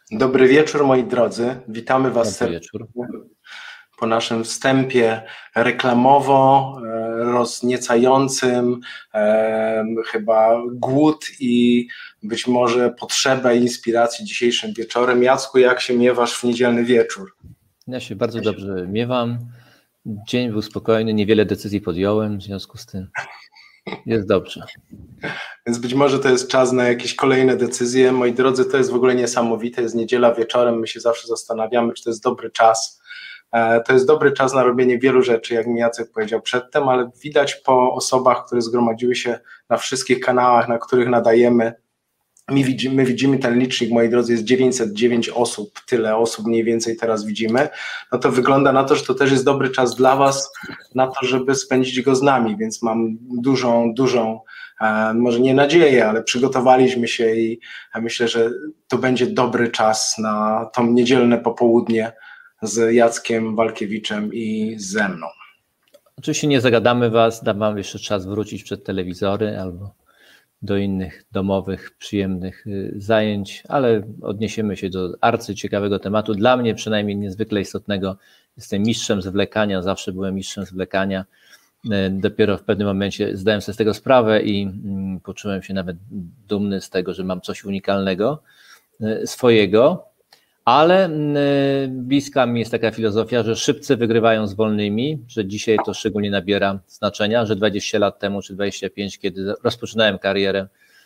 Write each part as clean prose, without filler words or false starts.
Dobry wieczór, moi drodzy. Witamy Was Dobry serdecznie wieczór. po naszym wstępie reklamowo rozniecającym chyba głód i być może potrzebę inspiracji dzisiejszym wieczorem. Jacku, jak się miewasz w niedzielny wieczór? Ja się bardzo dobrze miewam. Dzień był spokojny, niewiele decyzji podjąłem, w związku z tym jest dobrze. Więc być może to jest czas na jakieś kolejne decyzje. Moi drodzy, to jest w ogóle niesamowite. Jest niedziela wieczorem, my się zawsze zastanawiamy, czy to jest dobry czas. To jest dobry czas na robienie wielu rzeczy, jak mi Jacek powiedział przedtem, ale widać po osobach, które zgromadziły się na wszystkich kanałach, na których nadajemy. My widzimy ten licznik, moi drodzy, jest 909 osób, tyle osób mniej więcej teraz widzimy, no to wygląda na to, że to też jest dobry czas dla Was, na to, żeby spędzić go z nami, więc mam dużą, może nie nadzieję, ale przygotowaliśmy się i myślę, że to będzie dobry czas na to niedzielne popołudnie z Jackiem Walkiewiczem i ze mną. Oczywiście nie zagadamy Was, dam Wam jeszcze czas wrócić przed telewizory albo do innych domowych, przyjemnych zajęć, ale odniesiemy się do arcyciekawego tematu, dla mnie przynajmniej niezwykle istotnego. Jestem mistrzem zwlekania, zawsze byłem mistrzem zwlekania. Dopiero w pewnym momencie zdałem sobie z tego sprawę i poczułem się nawet dumny z tego, że mam coś unikalnego swojego, ale bliska mi jest taka filozofia, że szybcy wygrywają z wolnymi, że dzisiaj to szczególnie nabiera znaczenia, że 20 lat temu czy 25, kiedy rozpoczynałem karierę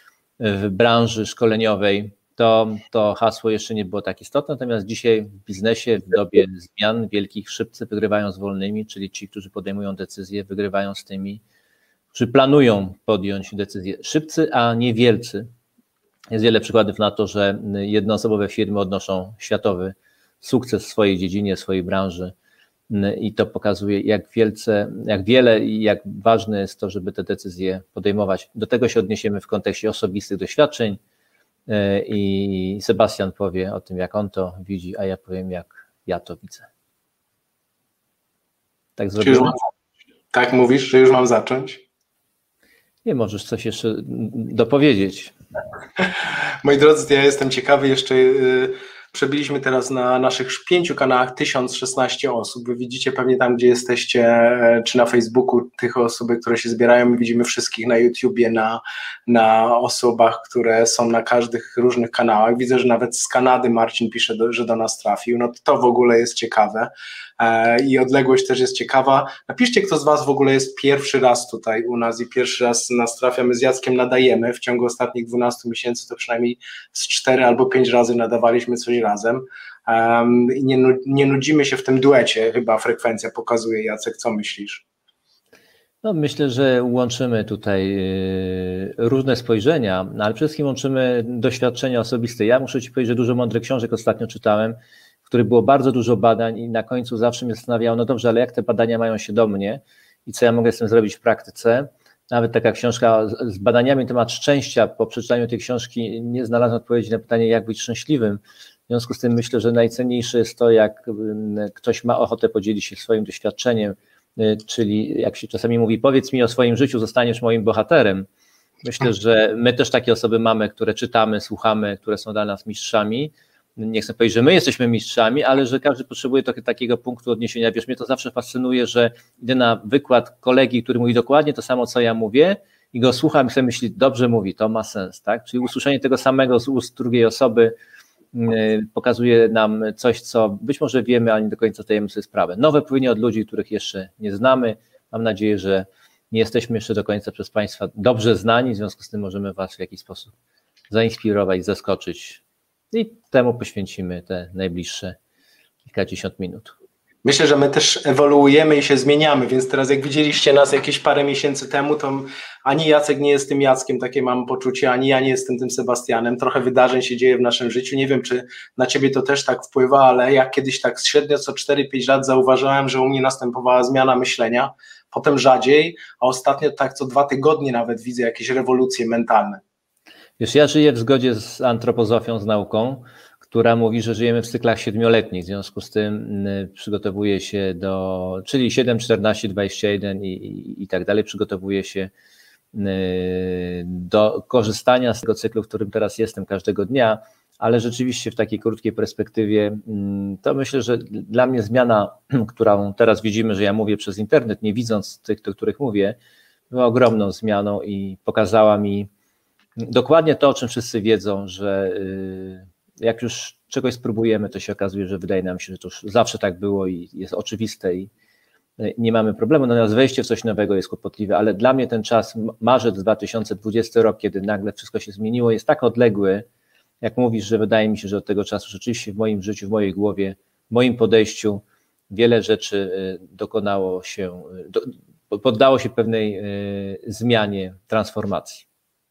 w branży szkoleniowej, to hasło jeszcze nie było tak istotne, natomiast dzisiaj w biznesie, w dobie zmian wielkich, szybcy wygrywają z wolnymi, czyli ci, którzy podejmują decyzje, wygrywają z tymi, którzy planują podjąć decyzje. Szybcy, a nie wielcy. Jest wiele przykładów na to, że jednoosobowe firmy odnoszą światowy sukces w swojej dziedzinie, w swojej branży i to pokazuje, jak wiele i jak ważne jest to, żeby te decyzje podejmować. Do tego się odniesiemy w kontekście osobistych doświadczeń i Sebastian powie o tym, jak on to widzi, a ja powiem, jak ja to widzę. Tak zrobimy? Tak mówisz, że już mam zacząć? Nie, możesz coś jeszcze dopowiedzieć. Moi drodzy, ja jestem ciekawy, jeszcze przebiliśmy teraz na naszych 5 kanałach 1016 osób. Wy widzicie pewnie tam, gdzie jesteście, czy na Facebooku, tych osób, które się zbierają. My widzimy wszystkich na YouTubie, na osobach, które są na każdych różnych kanałach. Widzę, że nawet z Kanady Marcin pisze, że do nas trafił. No to w ogóle jest ciekawe. I odległość też jest ciekawa. Napiszcie, kto z Was w ogóle jest pierwszy raz tutaj u nas i pierwszy raz nas trafia. My z Jackiem nadajemy. W ciągu ostatnich 12 miesięcy to przynajmniej z 4 albo 5 razy nadawaliśmy coś razem. I nie nudzimy się w tym duecie, chyba frekwencja pokazuje. Jacek, co myślisz? No, myślę, że łączymy tutaj różne spojrzenia, ale przede wszystkim łączymy doświadczenia osobiste. Ja muszę Ci powiedzieć, że dużo mądrych książek ostatnio czytałem, w których było bardzo dużo badań i na końcu zawsze mnie zastanawiało, no dobrze, ale jak te badania mają się do mnie i co ja mogę z tym zrobić w praktyce? Nawet taka książka z badaniami na temat szczęścia, po przeczytaniu tej książki nie znalazłem odpowiedzi na pytanie, jak być szczęśliwym. W związku z tym myślę, że najcenniejsze jest to, jak ktoś ma ochotę podzielić się swoim doświadczeniem, czyli jak się czasami mówi, powiedz mi o swoim życiu, zostaniesz moim bohaterem. Myślę, że my też takie osoby mamy, które czytamy, słuchamy, które są dla nas mistrzami. Nie chcę powiedzieć, że my jesteśmy mistrzami, ale że każdy potrzebuje trochę takiego punktu odniesienia. Wiesz, mnie to zawsze fascynuje, że idę na wykład kolegi, który mówi dokładnie to samo, co ja mówię i go słucham i sobie myśli, dobrze mówi, to ma sens, tak? Czyli usłyszenie tego samego z ust drugiej osoby pokazuje nam coś, co być może wiemy, ale nie do końca zdajemy sobie sprawę. Nowe płynie od ludzi, których jeszcze nie znamy. Mam nadzieję, że nie jesteśmy jeszcze do końca przez Państwa dobrze znani, w związku z tym możemy Was w jakiś sposób zainspirować, zaskoczyć i temu poświęcimy te najbliższe kilkadziesiąt minut. Myślę, że my też ewoluujemy i się zmieniamy, więc teraz jak widzieliście nas jakieś parę miesięcy temu, to ani Jacek nie jest tym Jackiem, takie mam poczucie, ani ja nie jestem tym Sebastianem. Trochę wydarzeń się dzieje w naszym życiu. Nie wiem, czy na Ciebie to też tak wpływa, ale ja kiedyś tak średnio co 4-5 lat zauważyłem, że u mnie następowała zmiana myślenia, potem rzadziej, a ostatnio tak co 2 tygodnie nawet widzę jakieś rewolucje mentalne. Wiesz, ja żyję w zgodzie z antropozofią, z nauką, która mówi, że żyjemy w cyklach 7-letnich, w związku z tym przygotowuje się czyli 7, 14, 21 i tak dalej, przygotowuje się do korzystania z tego cyklu, w którym teraz jestem każdego dnia, ale rzeczywiście w takiej krótkiej perspektywie to myślę, że dla mnie zmiana, którą teraz widzimy, że ja mówię przez internet, nie widząc tych, do których mówię, była ogromną zmianą i pokazała mi dokładnie to, o czym wszyscy wiedzą, że jak już czegoś spróbujemy, to się okazuje, że wydaje nam się, że to już zawsze tak było i jest oczywiste i nie mamy problemu, natomiast wejście w coś nowego jest kłopotliwe, ale dla mnie ten czas, marzec 2020 rok, kiedy nagle wszystko się zmieniło, jest tak odległy, jak mówisz, że wydaje mi się, że od tego czasu rzeczywiście w moim życiu, w mojej głowie, w moim podejściu wiele rzeczy poddało się pewnej zmianie, transformacji.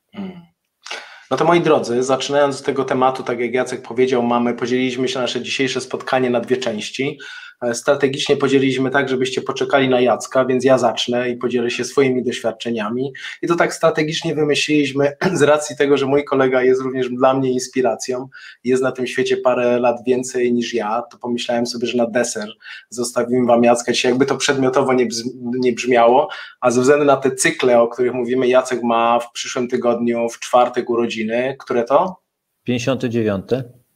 No to moi drodzy, zaczynając z tego tematu, tak jak Jacek powiedział, podzieliliśmy się nasze dzisiejsze spotkanie na dwie części. Strategicznie podzieliliśmy tak, żebyście poczekali na Jacka, więc ja zacznę i podzielę się swoimi doświadczeniami. I to tak strategicznie wymyśliliśmy z racji tego, że mój kolega jest również dla mnie inspiracją, jest na tym świecie parę lat więcej niż ja, to pomyślałem sobie, że na deser zostawimy wam Jacka, dzisiaj jakby to przedmiotowo nie brzmiało, a ze względu na te cykle, o których mówimy, Jacek ma w przyszłym tygodniu w czwartek urodziny, które to? 59.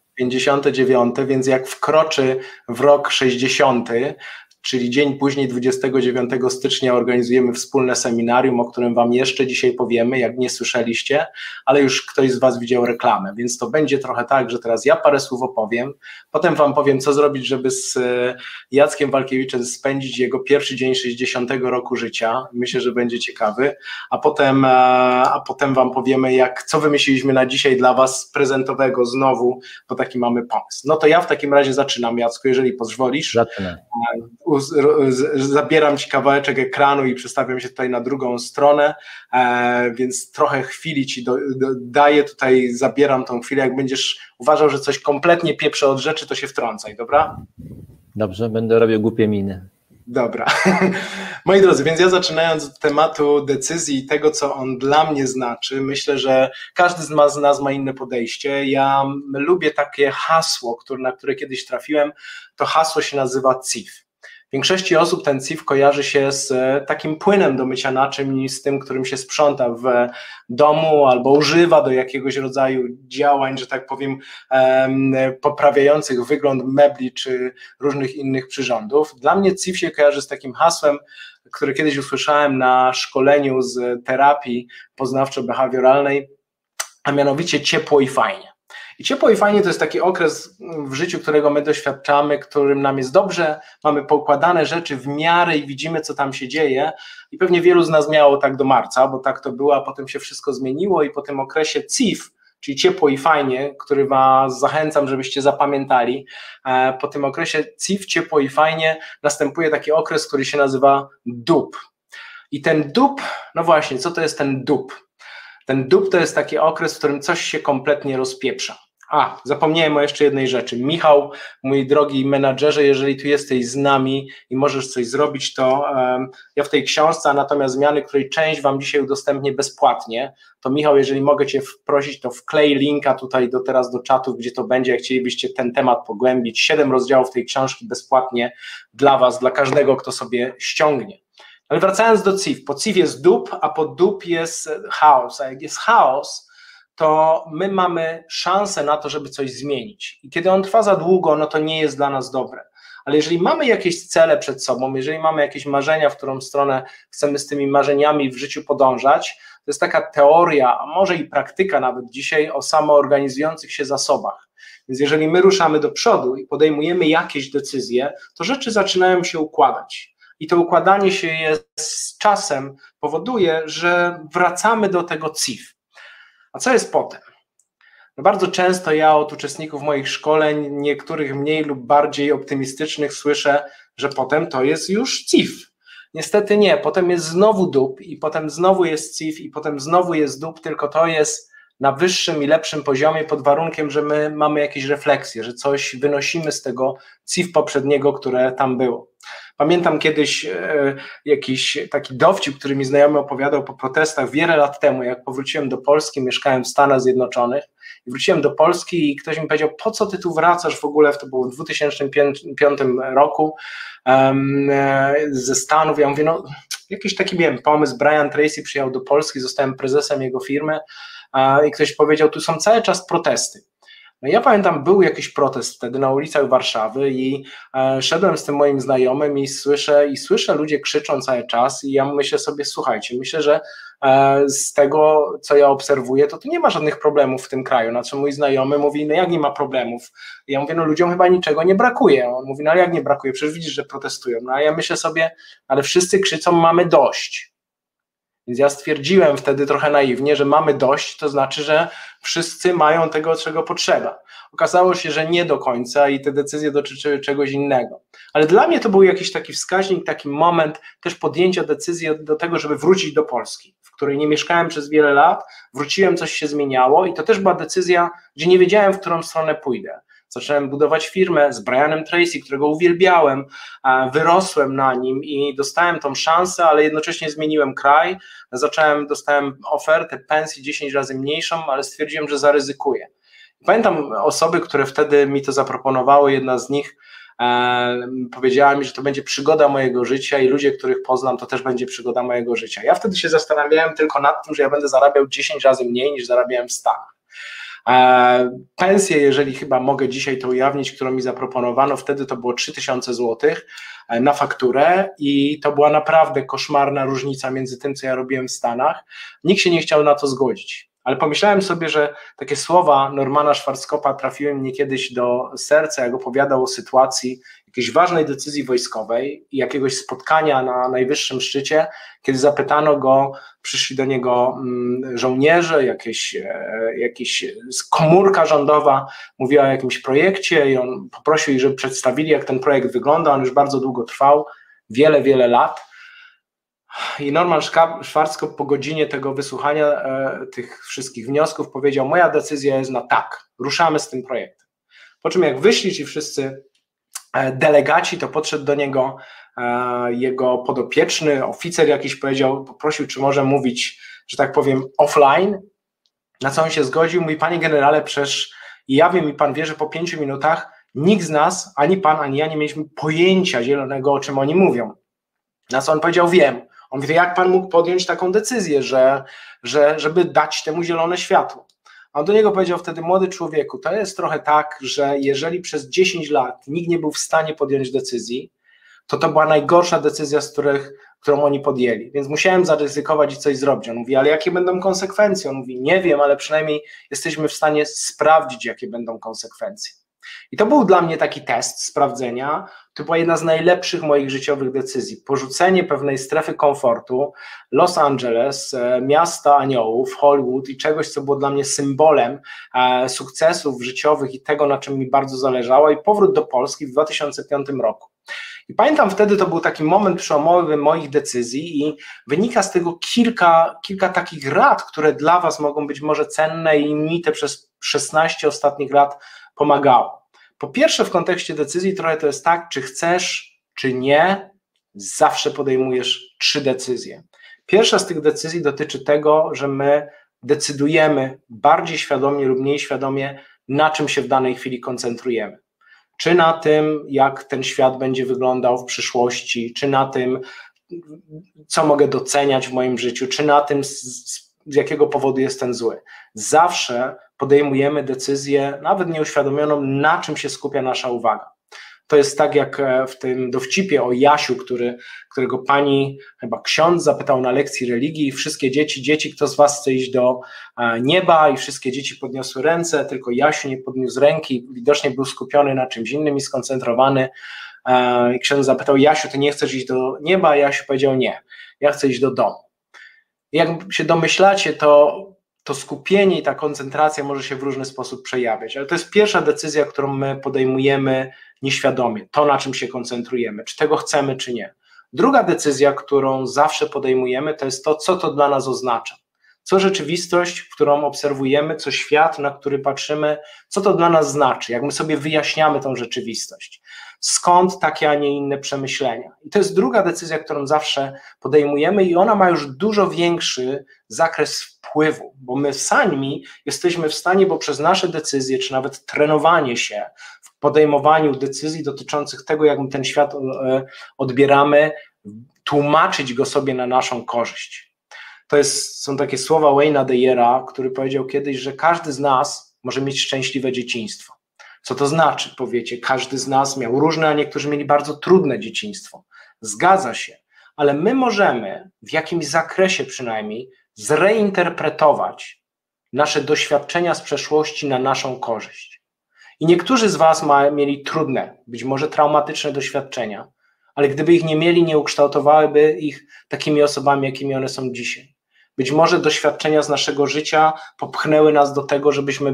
59, więc jak wkroczy w rok 60, czyli dzień później, 29 stycznia, organizujemy wspólne seminarium, o którym wam jeszcze dzisiaj powiemy, jak nie słyszeliście, ale już ktoś z was widział reklamę, więc to będzie trochę tak, że teraz ja parę słów opowiem, potem wam powiem, co zrobić, żeby z Jackiem Walkiewiczem spędzić jego pierwszy dzień 60 roku życia, myślę, że będzie ciekawy, a potem wam powiemy, co wymyśliliśmy na dzisiaj dla was prezentowego znowu, bo taki mamy pomysł. No to ja w takim razie zaczynam, Jacku, jeżeli pozwolisz. Zaczynam. Zabieram ci kawałeczek ekranu i przestawiam się tutaj na drugą stronę, więc trochę chwili ci daję tutaj, zabieram tą chwilę, jak będziesz uważał, że coś kompletnie pieprze od rzeczy, to się wtrącaj, dobra? Dobrze, będę robił głupie miny. Dobra. Moi drodzy, więc ja zaczynając od tematu decyzji i tego, co on dla mnie znaczy, myślę, że każdy z nas ma inne podejście. Ja lubię takie hasło, na które kiedyś trafiłem, to hasło się nazywa CIF. W większości osób ten CIF kojarzy się z takim płynem do mycia naczyń niż z tym, którym się sprząta w domu albo używa do jakiegoś rodzaju działań, że tak powiem, poprawiających wygląd mebli czy różnych innych przyrządów. Dla mnie CIF się kojarzy z takim hasłem, które kiedyś usłyszałem na szkoleniu z terapii poznawczo-behawioralnej, a mianowicie ciepło i fajnie. I ciepło i fajnie to jest taki okres w życiu, którego my doświadczamy, którym nam jest dobrze, mamy poukładane rzeczy w miarę i widzimy, co tam się dzieje i pewnie wielu z nas miało tak do marca, bo tak to było, a potem się wszystko zmieniło i po tym okresie CIF, czyli ciepło i fajnie, który was zachęcam, żebyście zapamiętali, po tym okresie CIF, ciepło i fajnie następuje taki okres, który się nazywa DUP. I ten DUP, no właśnie, co to jest ten DUP? Ten DUP to jest taki okres, w którym coś się kompletnie rozpieprza. Zapomniałem o jeszcze jednej rzeczy. Michał, mój drogi menadżerze, jeżeli tu jesteś z nami i możesz coś zrobić, to ja w tej książce Anatomia Zmiany, której część wam dzisiaj udostępnię bezpłatnie, to Michał, jeżeli mogę cię prosić, to wklej linka tutaj teraz do czatu, gdzie to będzie, jak chcielibyście ten temat pogłębić. 7 rozdziałów tej książki bezpłatnie dla was, dla każdego, kto sobie ściągnie. Ale wracając do CIF, po CIF jest DUP, a po DUP jest chaos, a jak jest chaos, to my mamy szansę na to, żeby coś zmienić i kiedy on trwa za długo, no to nie jest dla nas dobre, ale jeżeli mamy jakieś cele przed sobą, jeżeli mamy jakieś marzenia, w którą stronę chcemy z tymi marzeniami w życiu podążać, to jest taka teoria, a może i praktyka nawet dzisiaj o samoorganizujących się zasobach, więc jeżeli my ruszamy do przodu i podejmujemy jakieś decyzje, to rzeczy zaczynają się układać. I to układanie się z czasem powoduje, że wracamy do tego CIF. A co jest potem? No bardzo często ja od uczestników moich szkoleń, niektórych mniej lub bardziej optymistycznych, słyszę, że potem to jest już CIF. Niestety nie, potem jest znowu DUP i potem znowu jest CIF i potem znowu jest DUP, tylko to jest na wyższym i lepszym poziomie pod warunkiem, że my mamy jakieś refleksje, że coś wynosimy z tego CIF poprzedniego, które tam było. Pamiętam kiedyś jakiś taki dowcip, który mi znajomy opowiadał po protestach wiele lat temu, jak powróciłem do Polski, mieszkałem w Stanach Zjednoczonych i wróciłem do Polski i ktoś mi powiedział, po co ty tu wracasz w ogóle, to było w 2005 roku ze Stanów. Ja mówię, no jakiś taki miałem pomysł, Brian Tracy przyjechał do Polski, zostałem prezesem jego firmy i ktoś powiedział, tu są cały czas protesty. No ja pamiętam, był jakiś protest wtedy na ulicach Warszawy i szedłem z tym moim znajomym i słyszę ludzie krzyczą cały czas i ja myślę sobie, słuchajcie, myślę, że z tego, co ja obserwuję, to tu nie ma żadnych problemów w tym kraju, na co mój znajomy mówi, no jak nie ma problemów? I ja mówię, no ludziom chyba niczego nie brakuje. On mówi, no ale jak nie brakuje? Przecież widzisz, że protestują. No a ja myślę sobie, ale wszyscy krzyczą, mamy dość. Więc ja stwierdziłem wtedy trochę naiwnie, że mamy dość, to znaczy, że wszyscy mają tego, czego potrzeba. Okazało się, że nie do końca i te decyzje dotyczyły czegoś innego. Ale dla mnie to był jakiś taki wskaźnik, taki moment też podjęcia decyzji do tego, żeby wrócić do Polski, w której nie mieszkałem przez wiele lat, wróciłem, coś się zmieniało i to też była decyzja, gdzie nie wiedziałem, w którą stronę pójdę. Zacząłem budować firmę z Brianem Tracy, którego uwielbiałem, wyrosłem na nim i dostałem tą szansę, ale jednocześnie zmieniłem kraj, dostałem ofertę pensji 10 razy mniejszą, ale stwierdziłem, że zaryzykuję. Pamiętam osoby, które wtedy mi to zaproponowały, jedna z nich powiedziała mi, że to będzie przygoda mojego życia i ludzie, których poznam, to też będzie przygoda mojego życia. Ja wtedy się zastanawiałem tylko nad tym, że ja będę zarabiał 10 razy mniej niż zarabiałem w Stanach. Pensję, jeżeli chyba mogę dzisiaj to ujawnić, którą mi zaproponowano, wtedy to było 3000 zł na fakturę i to była naprawdę koszmarna różnica między tym, co ja robiłem w Stanach. Nikt się nie chciał na to zgodzić, ale pomyślałem sobie, że takie słowa Normana Schwarzkopfa trafiły mnie kiedyś do serca, jak opowiadał o sytuacji jakiejś ważnej decyzji wojskowej i jakiegoś spotkania na najwyższym szczycie, kiedy zapytano go, przyszli do niego żołnierze, jakieś komórka rządowa mówiła o jakimś projekcie i on poprosił ich, żeby przedstawili, jak ten projekt wygląda. On już bardzo długo trwał, wiele lat. I Norman Schwarzkopf po godzinie tego wysłuchania tych wszystkich wniosków powiedział, moja decyzja jest na tak, ruszamy z tym projektem. Po czym jak wyszli ci wszyscy delegaci, to podszedł do niego jego podopieczny, oficer jakiś poprosił, czy może mówić, że tak powiem, offline, na co on się zgodził, mówi, panie generale, przecież ja wiem i pan wie, że po 5 minutach nikt z nas, ani pan, ani ja nie mieliśmy pojęcia zielonego, o czym oni mówią. Na co on powiedział, wiem. On mówi, jak pan mógł podjąć taką decyzję, żeby dać temu zielone światło? A on do niego powiedział wtedy, młody człowieku, to jest trochę tak, że jeżeli przez 10 lat nikt nie był w stanie podjąć decyzji, to była najgorsza decyzja, którą oni podjęli, więc musiałem zaryzykować i coś zrobić. On mówi, ale jakie będą konsekwencje? On mówi, nie wiem, ale przynajmniej jesteśmy w stanie sprawdzić, jakie będą konsekwencje. I to był dla mnie taki test sprawdzenia, to była jedna z najlepszych moich życiowych decyzji. Porzucenie pewnej strefy komfortu, Los Angeles, miasta aniołów, Hollywood i czegoś, co było dla mnie symbolem sukcesów życiowych i tego, na czym mi bardzo zależało, i powrót do Polski w 2005 roku. I pamiętam wtedy, to był taki moment przełomowy moich decyzji i wynika z tego kilka takich rad, które dla was mogą być może cenne i mi te przez 16 ostatnich lat pomagało. Po pierwsze, w kontekście decyzji trochę to jest tak, czy chcesz, czy nie, zawsze podejmujesz 3 decyzje. Pierwsza z tych decyzji dotyczy tego, że my decydujemy bardziej świadomie lub mniej świadomie, na czym się w danej chwili koncentrujemy. Czy na tym, jak ten świat będzie wyglądał w przyszłości, czy na tym, co mogę doceniać w moim życiu, czy na tym, z jakiego powodu jestem zły. Zawsze podejmujemy decyzję, nawet nieuświadomioną, na czym się skupia nasza uwaga. To jest tak jak w tym dowcipie o Jasiu, którego pani, chyba ksiądz, zapytał na lekcji religii, wszystkie dzieci, kto z was chce iść do nieba, i wszystkie dzieci podniosły ręce, tylko Jasiu nie podniósł ręki, widocznie był skupiony na czymś innym i skoncentrowany. I ksiądz zapytał, Jasiu, ty nie chcesz iść do nieba? A Jasiu powiedział, nie, ja chcę iść do domu. I jak się domyślacie, to skupienie i ta koncentracja może się w różny sposób przejawiać, ale to jest pierwsza decyzja, którą my podejmujemy nieświadomie, to, na czym się koncentrujemy, czy tego chcemy, czy nie. Druga decyzja, którą zawsze podejmujemy, to jest to, co to dla nas oznacza. Co rzeczywistość, którą obserwujemy, co świat, na który patrzymy, co to dla nas znaczy, jak my sobie wyjaśniamy tą rzeczywistość. Skąd takie, a nie inne przemyślenia. I to jest druga decyzja, którą zawsze podejmujemy i ona ma już dużo większy zakres wpływu, bo my sami jesteśmy w stanie, bo przez nasze decyzje, czy nawet trenowanie się w podejmowaniu decyzji dotyczących tego, jak my ten świat odbieramy, tłumaczyć go sobie na naszą korzyść. Są takie słowa Wayne'a Dyera, który powiedział kiedyś, że każdy z nas może mieć szczęśliwe dzieciństwo. Co to znaczy? Powiecie, każdy z nas miał różne, a niektórzy mieli bardzo trudne dzieciństwo. Zgadza się, ale my możemy w jakimś zakresie przynajmniej zreinterpretować nasze doświadczenia z przeszłości na naszą korzyść. I niektórzy z was mieli trudne, być może traumatyczne doświadczenia, ale gdyby ich nie mieli, nie ukształtowałyby ich takimi osobami, jakimi one są dzisiaj. Być może doświadczenia z naszego życia popchnęły nas do tego, żebyśmy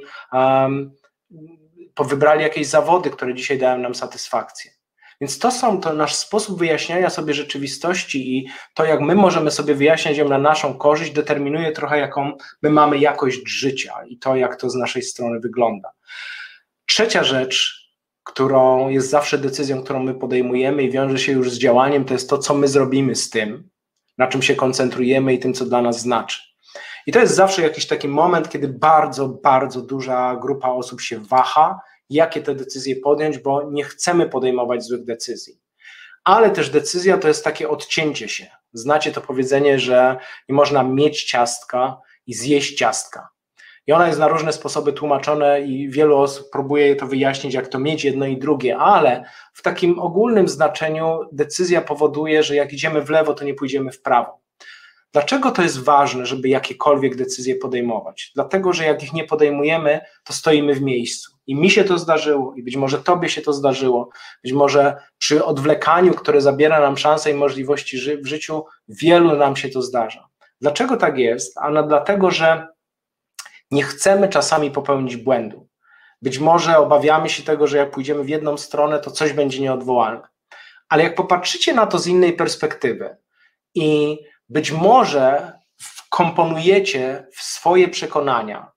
wybrali jakieś zawody, które dzisiaj dają nam satysfakcję. Więc to nasz sposób wyjaśniania sobie rzeczywistości i to, jak my możemy sobie wyjaśniać ją na naszą korzyść, determinuje trochę, jaką my mamy jakość życia i to, jak to z naszej strony wygląda. Trzecia rzecz, którą jest zawsze decyzją, którą my podejmujemy i wiąże się już z działaniem, to jest to, co my zrobimy z tym, na czym się koncentrujemy i tym, co dla nas znaczy. I to jest zawsze jakiś taki moment, kiedy bardzo, bardzo duża grupa osób się waha, jakie te decyzje podjąć, bo nie chcemy podejmować złych decyzji. Ale też decyzja to jest takie odcięcie się. Znacie to powiedzenie, że nie można mieć ciastka i zjeść ciastka. I ona jest na różne sposoby tłumaczone i wielu osób próbuje to wyjaśnić, jak to mieć jedno i drugie, ale w takim ogólnym znaczeniu decyzja powoduje, że jak idziemy w lewo, to nie pójdziemy w prawo. Dlaczego to jest ważne, żeby jakiekolwiek decyzje podejmować? Dlatego, że jak ich nie podejmujemy, to stoimy w miejscu. I mi się to zdarzyło, i być może tobie się to zdarzyło, być może przy odwlekaniu, które zabiera nam szanse i możliwości w życiu, wielu nam się to zdarza. Dlaczego tak jest? Ano dlatego, że nie chcemy czasami popełnić błędu. Być może obawiamy się tego, że jak pójdziemy w jedną stronę, to coś będzie nieodwołalne. Ale jak popatrzycie na to z innej perspektywy i być może wkomponujecie w swoje przekonania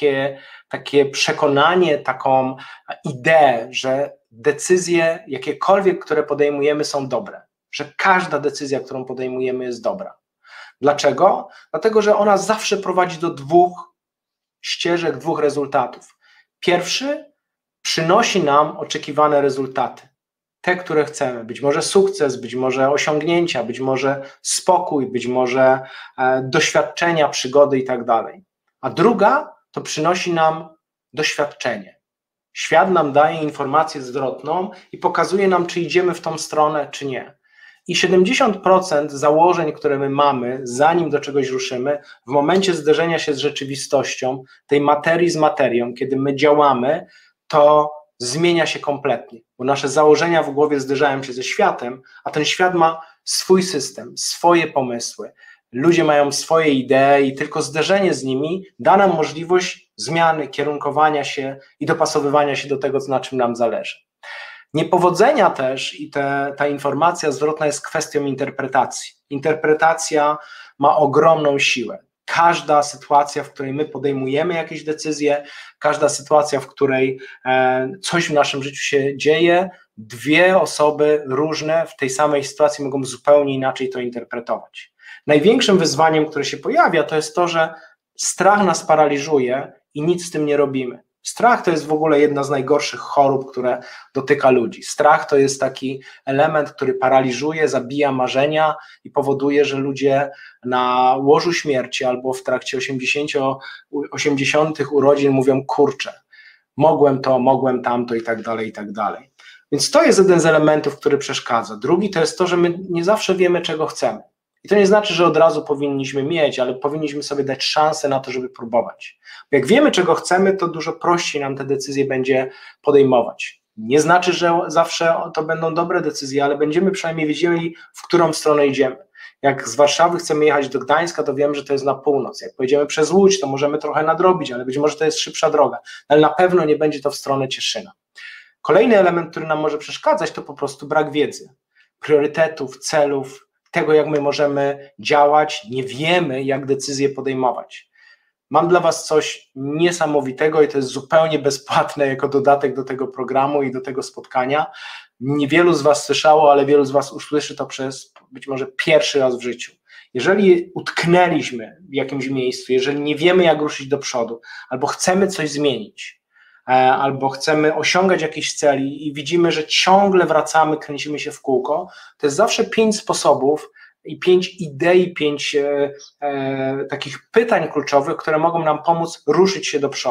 takie przekonanie, taką ideę, że decyzje jakiekolwiek, które podejmujemy, są dobre. Że każda decyzja, którą podejmujemy, jest dobra. Dlaczego? Dlatego, że ona zawsze prowadzi do dwóch ścieżek, dwóch rezultatów. Pierwszy przynosi nam oczekiwane rezultaty. Te, które chcemy. Być może sukces, być może osiągnięcia, być może spokój, być może doświadczenia, przygody i tak dalej. A druga to przynosi nam doświadczenie. Świat nam daje informację zwrotną i pokazuje nam, czy idziemy w tą stronę, czy nie. I 70% założeń, które my mamy, zanim do czegoś ruszymy, w momencie zderzenia się z rzeczywistością, tej materii z materią, kiedy my działamy, to zmienia się kompletnie, bo nasze założenia w głowie zderzają się ze światem, a ten świat ma swój system, swoje pomysły. Ludzie mają swoje idee i tylko zderzenie z nimi da nam możliwość zmiany, kierunkowania się i dopasowywania się do tego, na czym nam zależy. Niepowodzenia też i ta informacja zwrotna jest kwestią interpretacji. Interpretacja ma ogromną siłę. Każda sytuacja, w której my podejmujemy jakieś decyzje, każda sytuacja, w której coś w naszym życiu się dzieje, dwie osoby różne w tej samej sytuacji mogą zupełnie inaczej to interpretować. Największym wyzwaniem, które się pojawia, to jest to, że strach nas paraliżuje i nic z tym nie robimy. Strach to jest w ogóle jedna z najgorszych chorób, które dotyka ludzi. Strach to jest taki element, który paraliżuje, zabija marzenia i powoduje, że ludzie na łożu śmierci albo w trakcie 80 urodzin mówią: kurczę, mogłem to, mogłem tamto i tak dalej, i tak dalej. Więc to jest jeden z elementów, który przeszkadza. Drugi to jest to, że my nie zawsze wiemy, czego chcemy. I to nie znaczy, że od razu powinniśmy mieć, ale powinniśmy sobie dać szansę na to, żeby próbować. Bo jak wiemy, czego chcemy, to dużo prościej nam te decyzje będzie podejmować. Nie znaczy, że zawsze to będą dobre decyzje, ale będziemy przynajmniej wiedzieli, w którą stronę idziemy. Jak z Warszawy chcemy jechać do Gdańska, to wiem, że to jest na północ. Jak pojedziemy przez Łódź, to możemy trochę nadrobić, ale być może to jest szybsza droga. Ale na pewno nie będzie to w stronę Cieszyna. Kolejny element, który nam może przeszkadzać, to po prostu brak wiedzy, priorytetów, celów, tego, jak my możemy działać, nie wiemy, jak decyzje podejmować. Mam dla was coś niesamowitego i to jest zupełnie bezpłatne jako dodatek do tego programu i do tego spotkania. Niewielu z was słyszało, ale wielu z was usłyszy to przez być może pierwszy raz w życiu. Jeżeli utknęliśmy w jakimś miejscu, jeżeli nie wiemy, jak ruszyć do przodu, albo chcemy coś zmienić, albo chcemy osiągać jakiś cel i widzimy, że ciągle wracamy, kręcimy się w kółko, to jest zawsze 5 sposobów i 5 idei, 5 takich pytań kluczowych, które mogą nam pomóc ruszyć się do przodu.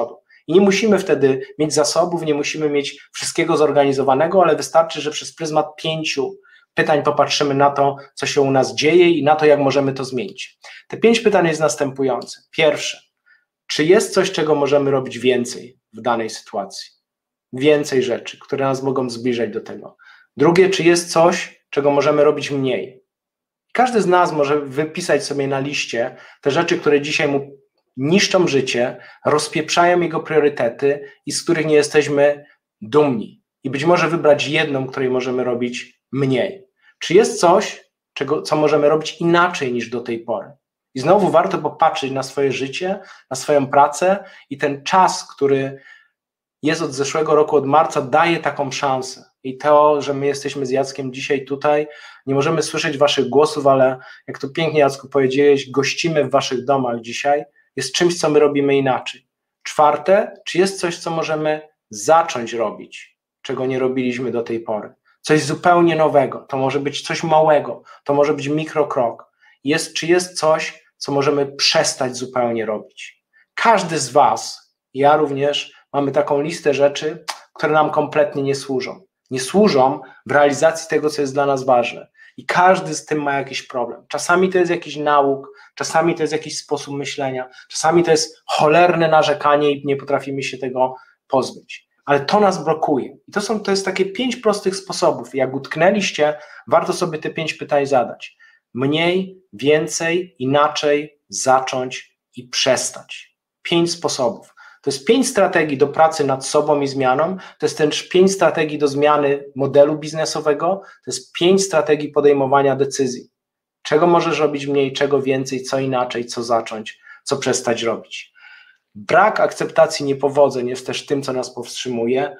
I nie musimy wtedy mieć zasobów, nie musimy mieć wszystkiego zorganizowanego, ale wystarczy, że przez pryzmat 5 pytań popatrzymy na to, co się u nas dzieje i na to, jak możemy to zmienić. Te 5 pytań jest następujące. Pierwsze, czy jest coś, czego możemy robić więcej w danej sytuacji? Więcej rzeczy, które nas mogą zbliżać do tego. Drugie, czy jest coś, czego możemy robić mniej? Każdy z nas może wypisać sobie na liście te rzeczy, które dzisiaj mu niszczą życie, rozpieprzają jego priorytety i z których nie jesteśmy dumni. I być może wybrać jedną, której możemy robić mniej. Czy jest coś, co możemy robić inaczej niż do tej pory? I znowu warto popatrzeć na swoje życie, na swoją pracę i ten czas, który jest od zeszłego roku, od marca, daje taką szansę. I to, że my jesteśmy z Jackiem dzisiaj tutaj, nie możemy słyszeć waszych głosów, ale jak to pięknie, Jacku, powiedziałeś, gościmy w waszych domach dzisiaj, jest czymś, co my robimy inaczej. Czwarte, czy jest coś, co możemy zacząć robić, czego nie robiliśmy do tej pory? Coś zupełnie nowego, to może być coś małego, to może być mikrokrok. Czy jest coś, co możemy przestać zupełnie robić? Każdy z was, ja również, mamy taką listę rzeczy, które nam kompletnie nie służą. Nie służą w realizacji tego, co jest dla nas ważne. I każdy z tym ma jakiś problem. Czasami to jest jakiś nauk, czasami to jest jakiś sposób myślenia, czasami to jest cholerne narzekanie i nie potrafimy się tego pozbyć. Ale to nas blokuje. I to jest takie 5 prostych sposobów. Jak utknęliście, warto sobie te 5 pytań zadać. Mniej, więcej, inaczej, zacząć i przestać. 5 sposobów. To jest 5 strategii do pracy nad sobą i zmianą, to jest też 5 strategii do zmiany modelu biznesowego, to jest 5 strategii podejmowania decyzji. Czego możesz robić mniej, czego więcej, co inaczej, co zacząć, co przestać robić. Brak akceptacji niepowodzeń jest też tym, co nas powstrzymuje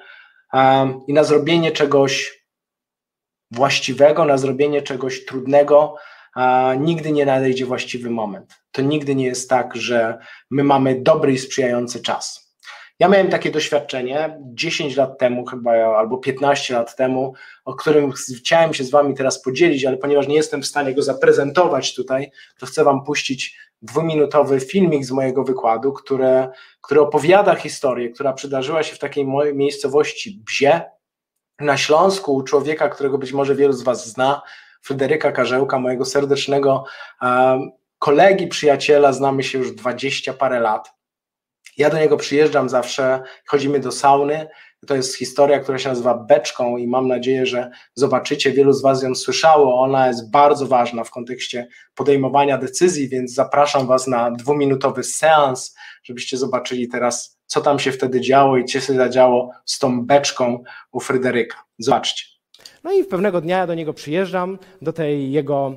i na zrobienie czegoś właściwego, na zrobienie czegoś trudnego nigdy nie nadejdzie właściwy moment. To nigdy nie jest tak, że my mamy dobry i sprzyjający czas. Ja miałem takie doświadczenie 10 lat temu chyba, albo 15 lat temu, o którym chciałem się z wami teraz podzielić, ale ponieważ nie jestem w stanie go zaprezentować tutaj, to chcę wam puścić 2-minutowy filmik z mojego wykładu, który opowiada historię, która przydarzyła się w takiej miejscowości Bzie na Śląsku u człowieka, którego być może wielu z was zna, Fryderyka Karzełka, mojego serdecznego kolegi, przyjaciela, znamy się już 20 parę lat. Ja do niego przyjeżdżam zawsze, chodzimy do sauny, to jest historia, która się nazywa Beczką i mam nadzieję, że zobaczycie, wielu z was ją słyszało, ona jest bardzo ważna w kontekście podejmowania decyzji, więc zapraszam was na 2-minutowy seans, żebyście zobaczyli teraz, co tam się wtedy działo i co się zadziało z tą Beczką u Fryderyka. Zobaczcie. No i pewnego dnia ja do niego przyjeżdżam, do tej jego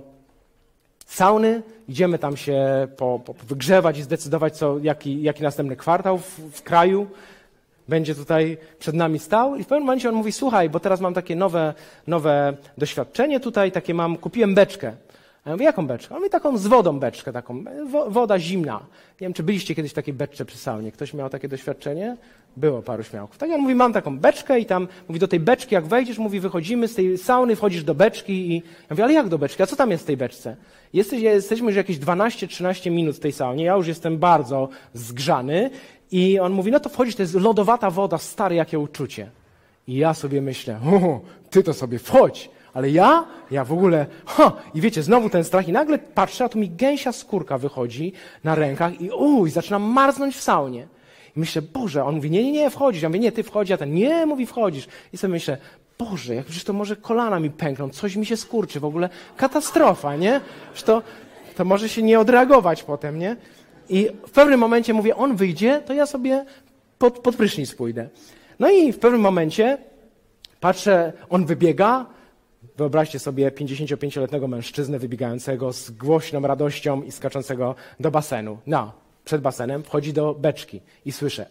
sauny, idziemy tam się wygrzewać i zdecydować, jaki następny kwartał w kraju będzie tutaj przed nami stał. I w pewnym momencie on mówi, słuchaj, bo teraz mam takie nowe doświadczenie tutaj, kupiłem beczkę. A ja mówię, jaką beczkę? On mówi, taką z wodą beczkę, taką, woda zimna. Nie wiem, czy byliście kiedyś w takiej beczce przy saunie. Ktoś miał takie doświadczenie? Było paru śmiałków. Tak, on mówi, mam taką beczkę i tam, mówi, do tej beczki jak wejdziesz, mówi, wychodzimy z tej sauny, wchodzisz do beczki i ja mówię, ale jak do beczki? A co tam jest w tej beczce? Jesteśmy już jakieś 12-13 minut w tej saunie, ja już jestem bardzo zgrzany i on mówi, no to wchodzisz, to jest lodowata woda, stare jakie uczucie. I ja sobie myślę, ty to sobie wchodź. Ale ja w ogóle, i wiecie, znowu ten strach i nagle patrzę, a tu mi gęsia skórka wychodzi na rękach i zaczynam marznąć w saunie. I myślę, Boże, on mówi, nie, wchodzisz. Ja mówię, nie, ty wchodzi, a ten, nie, mówi, wchodzisz. I sobie myślę, Boże, jak przecież to może kolana mi pękną, coś mi się skurczy, w ogóle katastrofa, nie? Że to może się nie odreagować potem, nie? I w pewnym momencie mówię, on wyjdzie, to ja sobie pod prysznic pójdę. No i w pewnym momencie patrzę, on wybiega. Wyobraźcie sobie 55-letniego mężczyznę wybiegającego z głośną radością i skaczącego do basenu. No, przed basenem wchodzi do beczki i słyszę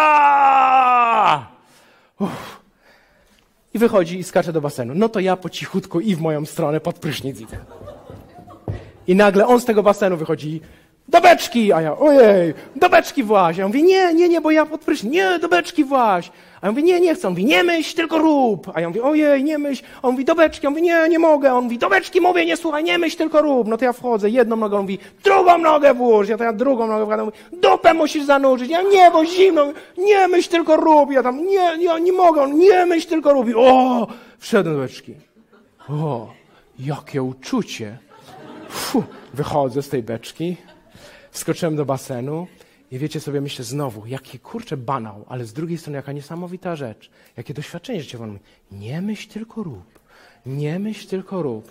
i wychodzi i skacze do basenu. No to ja po cichutku i w moją stronę pod prysznic idę. I nagle on z tego basenu wychodzi do beczki! A ja, ojej, do beczki właź! A ja mówię, nie, bo ja pod prysznic, nie, do beczki właź! A ja mówię, nie chcę. On mówi, nie myśl, tylko rób. A ja mówię, ojej, nie myśl. A on mówi, do beczki. A on mówi, nie mogę. A on mówi, do beczki mówię, nie słuchaj, nie myśl, tylko rób. No to ja wchodzę, jedną nogą, on mówi, drugą nogę włóż. Ja drugą nogę wkładam, mówi, dupę musisz zanurzyć. Ja nie, bo zimno. Nie myśl, tylko rób. Ja tam, nie mogę. On, nie myśl, tylko rób. I, o, wszedłem do beczki. O, jakie uczucie. Wychodzę z tej beczki, wskoczyłem do basenu. I wiecie sobie, myślę znowu, jaki kurczę banał, ale z drugiej strony jaka niesamowita rzecz, jakie doświadczenie życiowe. Nie myśl, tylko rób. Nie myśl, tylko rób.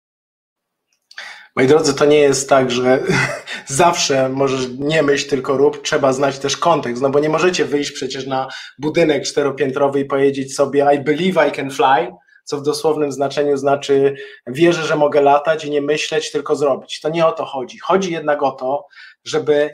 Moi drodzy, to nie jest tak, że zawsze możesz nie myśl, tylko rób. Trzeba znać też kontekst, no bo nie możecie wyjść przecież na budynek 4-piętrowy i powiedzieć sobie I believe I can fly, co w dosłownym znaczeniu znaczy wierzę, że mogę latać i nie myśleć, tylko zrobić. To nie o to chodzi. Chodzi jednak o to, żeby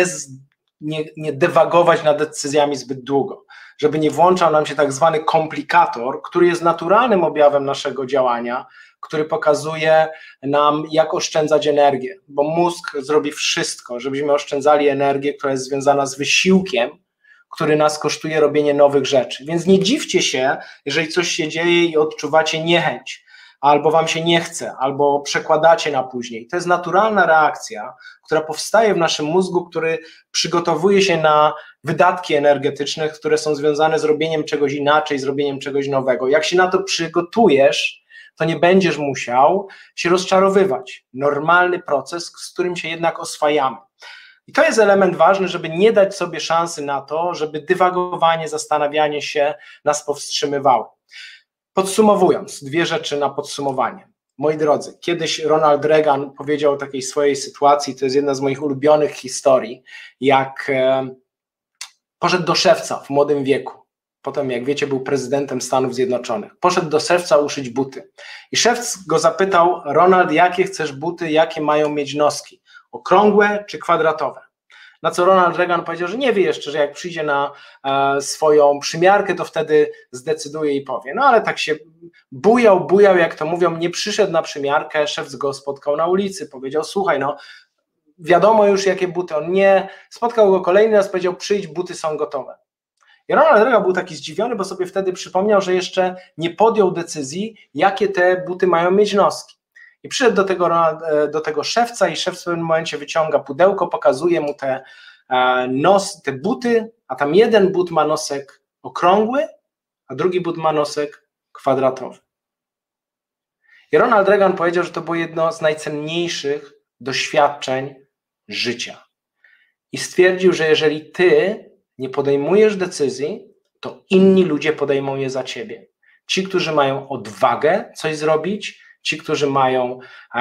nie dywagować nad decyzjami zbyt długo, żeby nie włączał nam się tak zwany komplikator, który jest naturalnym objawem naszego działania, który pokazuje nam, jak oszczędzać energię, bo mózg zrobi wszystko, żebyśmy oszczędzali energię, która jest związana z wysiłkiem, który nas kosztuje robienie nowych rzeczy. Więc nie dziwcie się, jeżeli coś się dzieje i odczuwacie niechęć, albo wam się nie chce, albo przekładacie na później. To jest naturalna reakcja, która powstaje w naszym mózgu, który przygotowuje się na wydatki energetyczne, które są związane z robieniem czegoś inaczej, z robieniem czegoś nowego. Jak się na to przygotujesz, to nie będziesz musiał się rozczarowywać. Normalny proces, z którym się jednak oswajamy. I to jest element ważny, żeby nie dać sobie szansy na to, żeby dywagowanie, zastanawianie się nas powstrzymywały. Podsumowując, dwie rzeczy na podsumowanie. Moi drodzy, kiedyś Ronald Reagan powiedział o takiej swojej sytuacji, to jest jedna z moich ulubionych historii, jak poszedł do szewca w młodym wieku. Potem, jak wiecie, był prezydentem Stanów Zjednoczonych. Poszedł do szewca uszyć buty. I szewc go zapytał, Ronald, jakie chcesz buty, jakie mają mieć noski? Okrągłe czy kwadratowe? Na co Ronald Reagan powiedział, że nie wie jeszcze, że jak przyjdzie na swoją przymiarkę, to wtedy zdecyduje i powie. No ale tak się bujał, jak to mówią, nie przyszedł na przymiarkę, szewc go spotkał na ulicy, powiedział, słuchaj, no wiadomo już jakie buty, on nie, spotkał go kolejny raz, powiedział, przyjdź, buty są gotowe. I Ronald Reagan był taki zdziwiony, bo sobie wtedy przypomniał, że jeszcze nie podjął decyzji, jakie te buty mają mieć noski. I przyszedł do tego szewca i szewc w pewnym momencie wyciąga pudełko, pokazuje mu te buty, a tam jeden but ma nosek okrągły, a drugi but ma nosek kwadratowy. I Ronald Reagan powiedział, że to było jedno z najcenniejszych doświadczeń życia. I stwierdził, że jeżeli ty nie podejmujesz decyzji, to inni ludzie podejmą je za ciebie. Ci, którzy mają odwagę coś zrobić, ci, którzy mają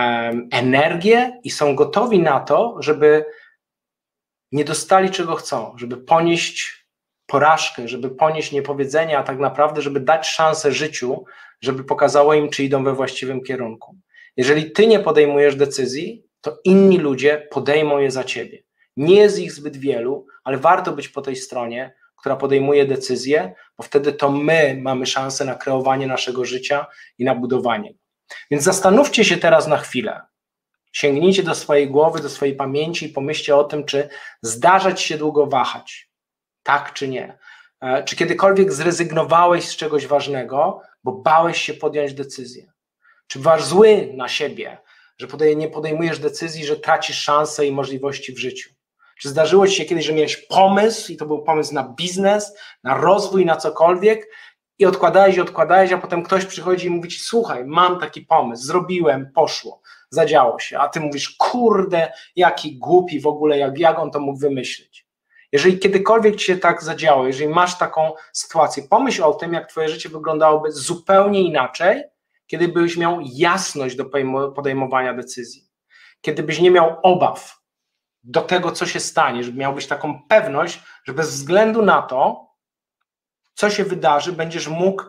energię i są gotowi na to, żeby nie dostali czego chcą, żeby ponieść porażkę, żeby ponieść niepowiedzenie, a tak naprawdę, żeby dać szansę życiu, żeby pokazało im, czy idą we właściwym kierunku. Jeżeli ty nie podejmujesz decyzji, to inni ludzie podejmą je za ciebie. Nie jest ich zbyt wielu, ale warto być po tej stronie, która podejmuje decyzje, bo wtedy to my mamy szansę na kreowanie naszego życia i na budowanie. Więc zastanówcie się teraz na chwilę. Sięgnijcie do swojej głowy, do swojej pamięci i pomyślcie o tym, czy zdarza ci się długo wahać. Tak czy nie? Czy kiedykolwiek zrezygnowałeś z czegoś ważnego, bo bałeś się podjąć decyzję? Czy bywasz zły na siebie, że nie podejmujesz decyzji, że tracisz szanse i możliwości w życiu? Czy zdarzyło ci się kiedyś, że miałeś pomysł i to był pomysł na biznes, na rozwój, na cokolwiek i odkładałeś, a potem ktoś przychodzi i mówi ci, słuchaj, mam taki pomysł, zrobiłem, poszło, zadziało się, a ty mówisz, kurde, jaki głupi w ogóle, jak on to mógł wymyślić. Jeżeli kiedykolwiek ci się tak zadziało, jeżeli masz taką sytuację, pomyśl o tym, jak twoje życie wyglądałoby zupełnie inaczej, kiedy byś miał jasność do podejmowania decyzji, kiedy byś nie miał obaw do tego, co się stanie, żeby miałbyś taką pewność, że bez względu na to, co się wydarzy, będziesz mógł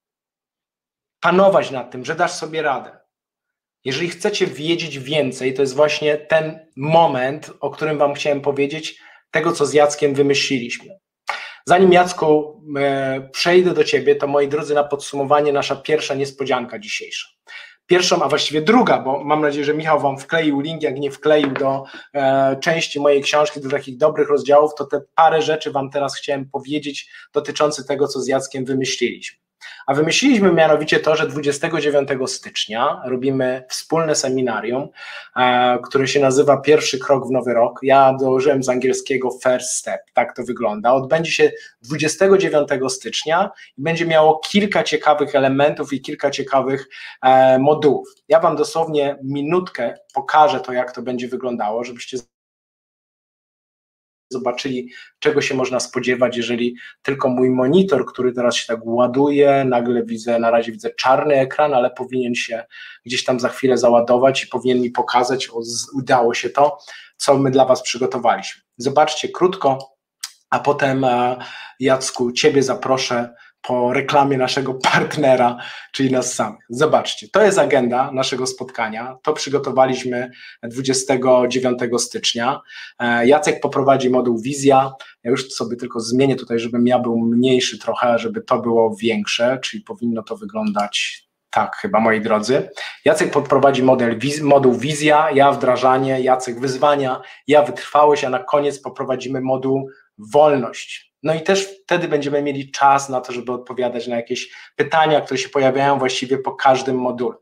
panować nad tym, że dasz sobie radę. Jeżeli chcecie wiedzieć więcej, to jest właśnie ten moment, o którym wam chciałem powiedzieć, tego, co z Jackiem wymyśliliśmy. Zanim, Jacku, przejdę do ciebie, to moi drodzy, na podsumowanie nasza pierwsza niespodzianka dzisiejsza. Pierwszą, a właściwie druga, bo mam nadzieję, że Michał wam wkleił link, jak nie wkleił do części mojej książki, do takich dobrych rozdziałów, to te parę rzeczy wam teraz chciałem powiedzieć dotyczących tego, co z Jackiem wymyśliliśmy. A wymyśliliśmy mianowicie to, że 29 stycznia robimy wspólne seminarium, które się nazywa Pierwszy krok w nowy rok. Ja dołożyłem z angielskiego first step, tak to wygląda. Odbędzie się 29 stycznia i będzie miało kilka ciekawych elementów i kilka ciekawych modułów. Ja wam dosłownie minutkę pokażę to, jak to będzie wyglądało, żebyście zobaczyli, czego się można spodziewać, jeżeli tylko mój monitor, który teraz się tak ładuje, nagle widzę, na razie widzę czarny ekran, ale powinien się gdzieś tam za chwilę załadować i powinien mi pokazać, udało się to, co my dla was przygotowaliśmy. Zobaczcie krótko, a potem Jacku, ciebie zaproszę po reklamie naszego partnera, czyli nas samych. Zobaczcie, to jest agenda naszego spotkania, to przygotowaliśmy 29 stycznia. Jacek poprowadzi moduł Wizja, ja już sobie tylko zmienię tutaj, żebym ja był mniejszy trochę, żeby to było większe, czyli powinno to wyglądać tak chyba, moi drodzy. Jacek podprowadzi moduł Wizja, ja wdrażanie, Jacek wyzwania, ja wytrwałość, a na koniec poprowadzimy moduł Wolność. No i też wtedy będziemy mieli czas na to, żeby odpowiadać na jakieś pytania, które się pojawiają właściwie po każdym module.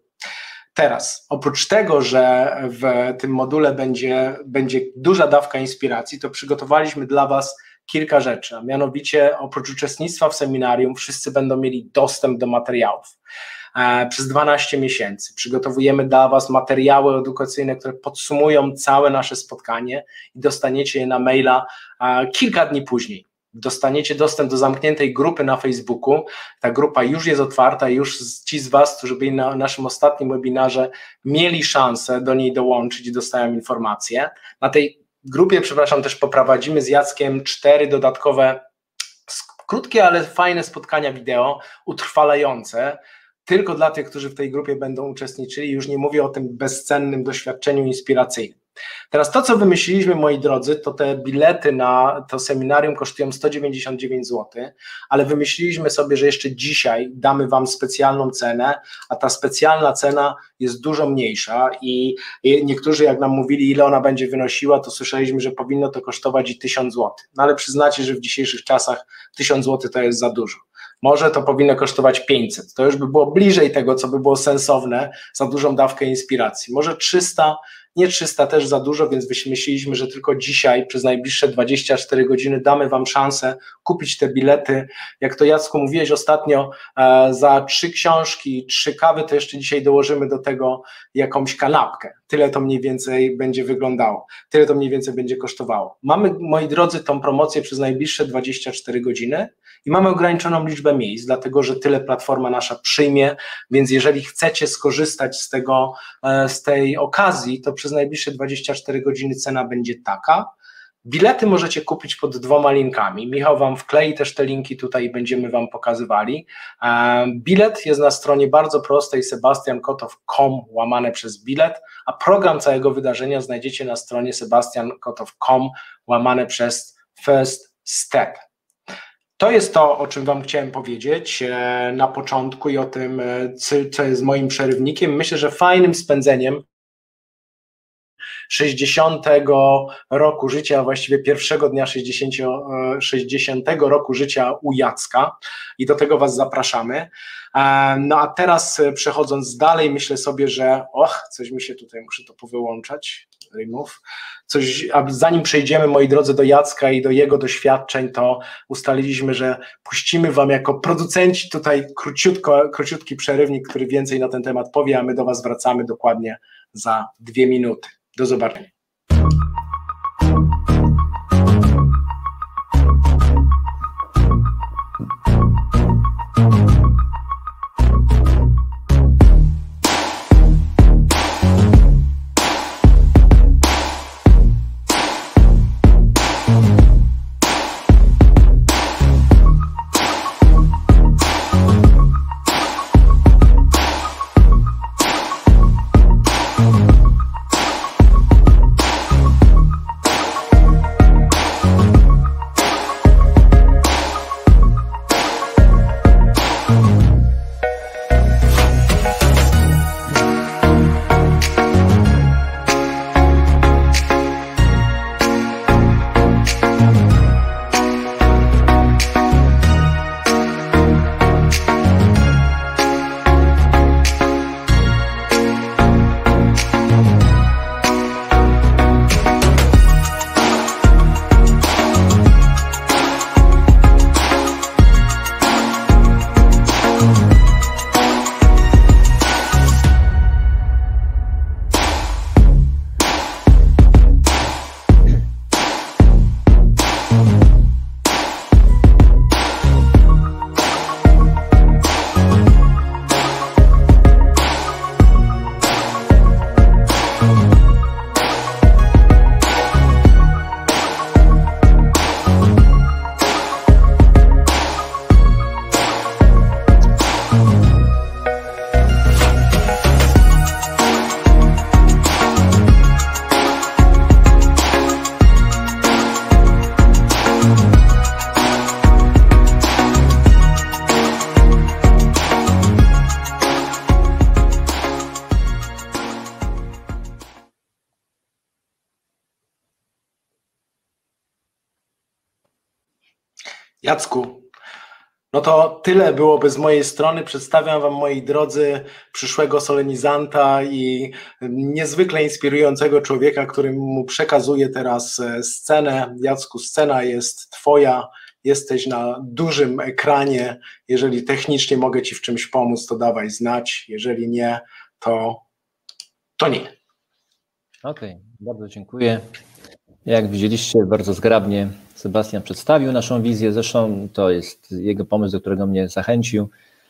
Teraz, oprócz tego, że w tym module będzie duża dawka inspiracji, to przygotowaliśmy dla was kilka rzeczy, a mianowicie oprócz uczestnictwa w seminarium wszyscy będą mieli dostęp do materiałów. Przez 12 miesięcy przygotowujemy dla was materiały edukacyjne, które podsumują całe nasze spotkanie i dostaniecie je na maila kilka dni później. Dostaniecie dostęp do zamkniętej grupy na Facebooku. Ta grupa już jest otwarta i już ci z was, którzy byli na naszym ostatnim webinarze, mieli szansę do niej dołączyć i dostają informacje. Na tej grupie, przepraszam, też poprowadzimy z Jackiem 4 dodatkowe, krótkie, ale fajne spotkania wideo, utrwalające, tylko dla tych, którzy w tej grupie będą uczestniczyli. Już nie mówię o tym bezcennym doświadczeniu inspiracyjnym. Teraz to, co wymyśliliśmy, moi drodzy, to te bilety na to seminarium kosztują 199 zł, ale wymyśliliśmy sobie, że jeszcze dzisiaj damy wam specjalną cenę, a ta specjalna cena jest dużo mniejsza i niektórzy, jak nam mówili, ile ona będzie wynosiła, to słyszeliśmy, że powinno to kosztować i 1000 zł. No ale przyznacie, że w dzisiejszych czasach 1000 zł to jest za dużo. Może to powinno kosztować 500, to już by było bliżej tego, co by było sensowne za dużą dawkę inspiracji. Może 300, nie 300 też za dużo, więc myśleliśmy, że tylko dzisiaj przez najbliższe 24 godziny damy wam szansę kupić te bilety. Jak to Jacku mówiłeś ostatnio, za 3 książki, 3 kawy, to jeszcze dzisiaj dołożymy do tego jakąś kanapkę. Tyle to mniej więcej będzie wyglądało, tyle to mniej więcej będzie kosztowało. Mamy, moi drodzy, tą promocję przez najbliższe 24 godziny i mamy ograniczoną liczbę miejsc, dlatego że tyle platforma nasza przyjmie, więc jeżeli chcecie skorzystać z tej okazji, to przez najbliższe 24 godziny cena będzie taka. Bilety możecie kupić pod 2 linkami. Michał wam wklei też te linki tutaj i będziemy wam pokazywali. Bilet jest na stronie bardzo prostej sebastiankotow.com/bilet, a program całego wydarzenia znajdziecie na stronie sebastiankotow.com/first step. To jest to, o czym wam chciałem powiedzieć na początku i o tym, co jest moim przerywnikiem. Myślę, że fajnym spędzeniem 60 roku życia, właściwie pierwszego dnia 60 roku życia u Jacka i do tego was zapraszamy. No a teraz przechodząc dalej, myślę sobie, że coś mi się tutaj, muszę to powyłączać, remove. Zanim przejdziemy, moi drodzy, do Jacka i do jego doświadczeń, to ustaliliśmy, że puścimy wam jako producenci tutaj króciutki przerywnik, który więcej na ten temat powie, a my do was wracamy dokładnie za 2 minuty. Do zobaczenia. Jacku, no to tyle byłoby z mojej strony. Przedstawiam Wam, moi drodzy, przyszłego solenizanta i niezwykle inspirującego człowieka, któremu przekazuję teraz scenę. Jacku, scena jest Twoja, jesteś na dużym ekranie. Jeżeli technicznie mogę Ci w czymś pomóc, to dawaj znać. Jeżeli nie, to nie. Okej, bardzo dziękuję. Jak widzieliście, bardzo zgrabnie Sebastian przedstawił naszą wizję, zresztą to jest jego pomysł, do którego mnie zachęcił.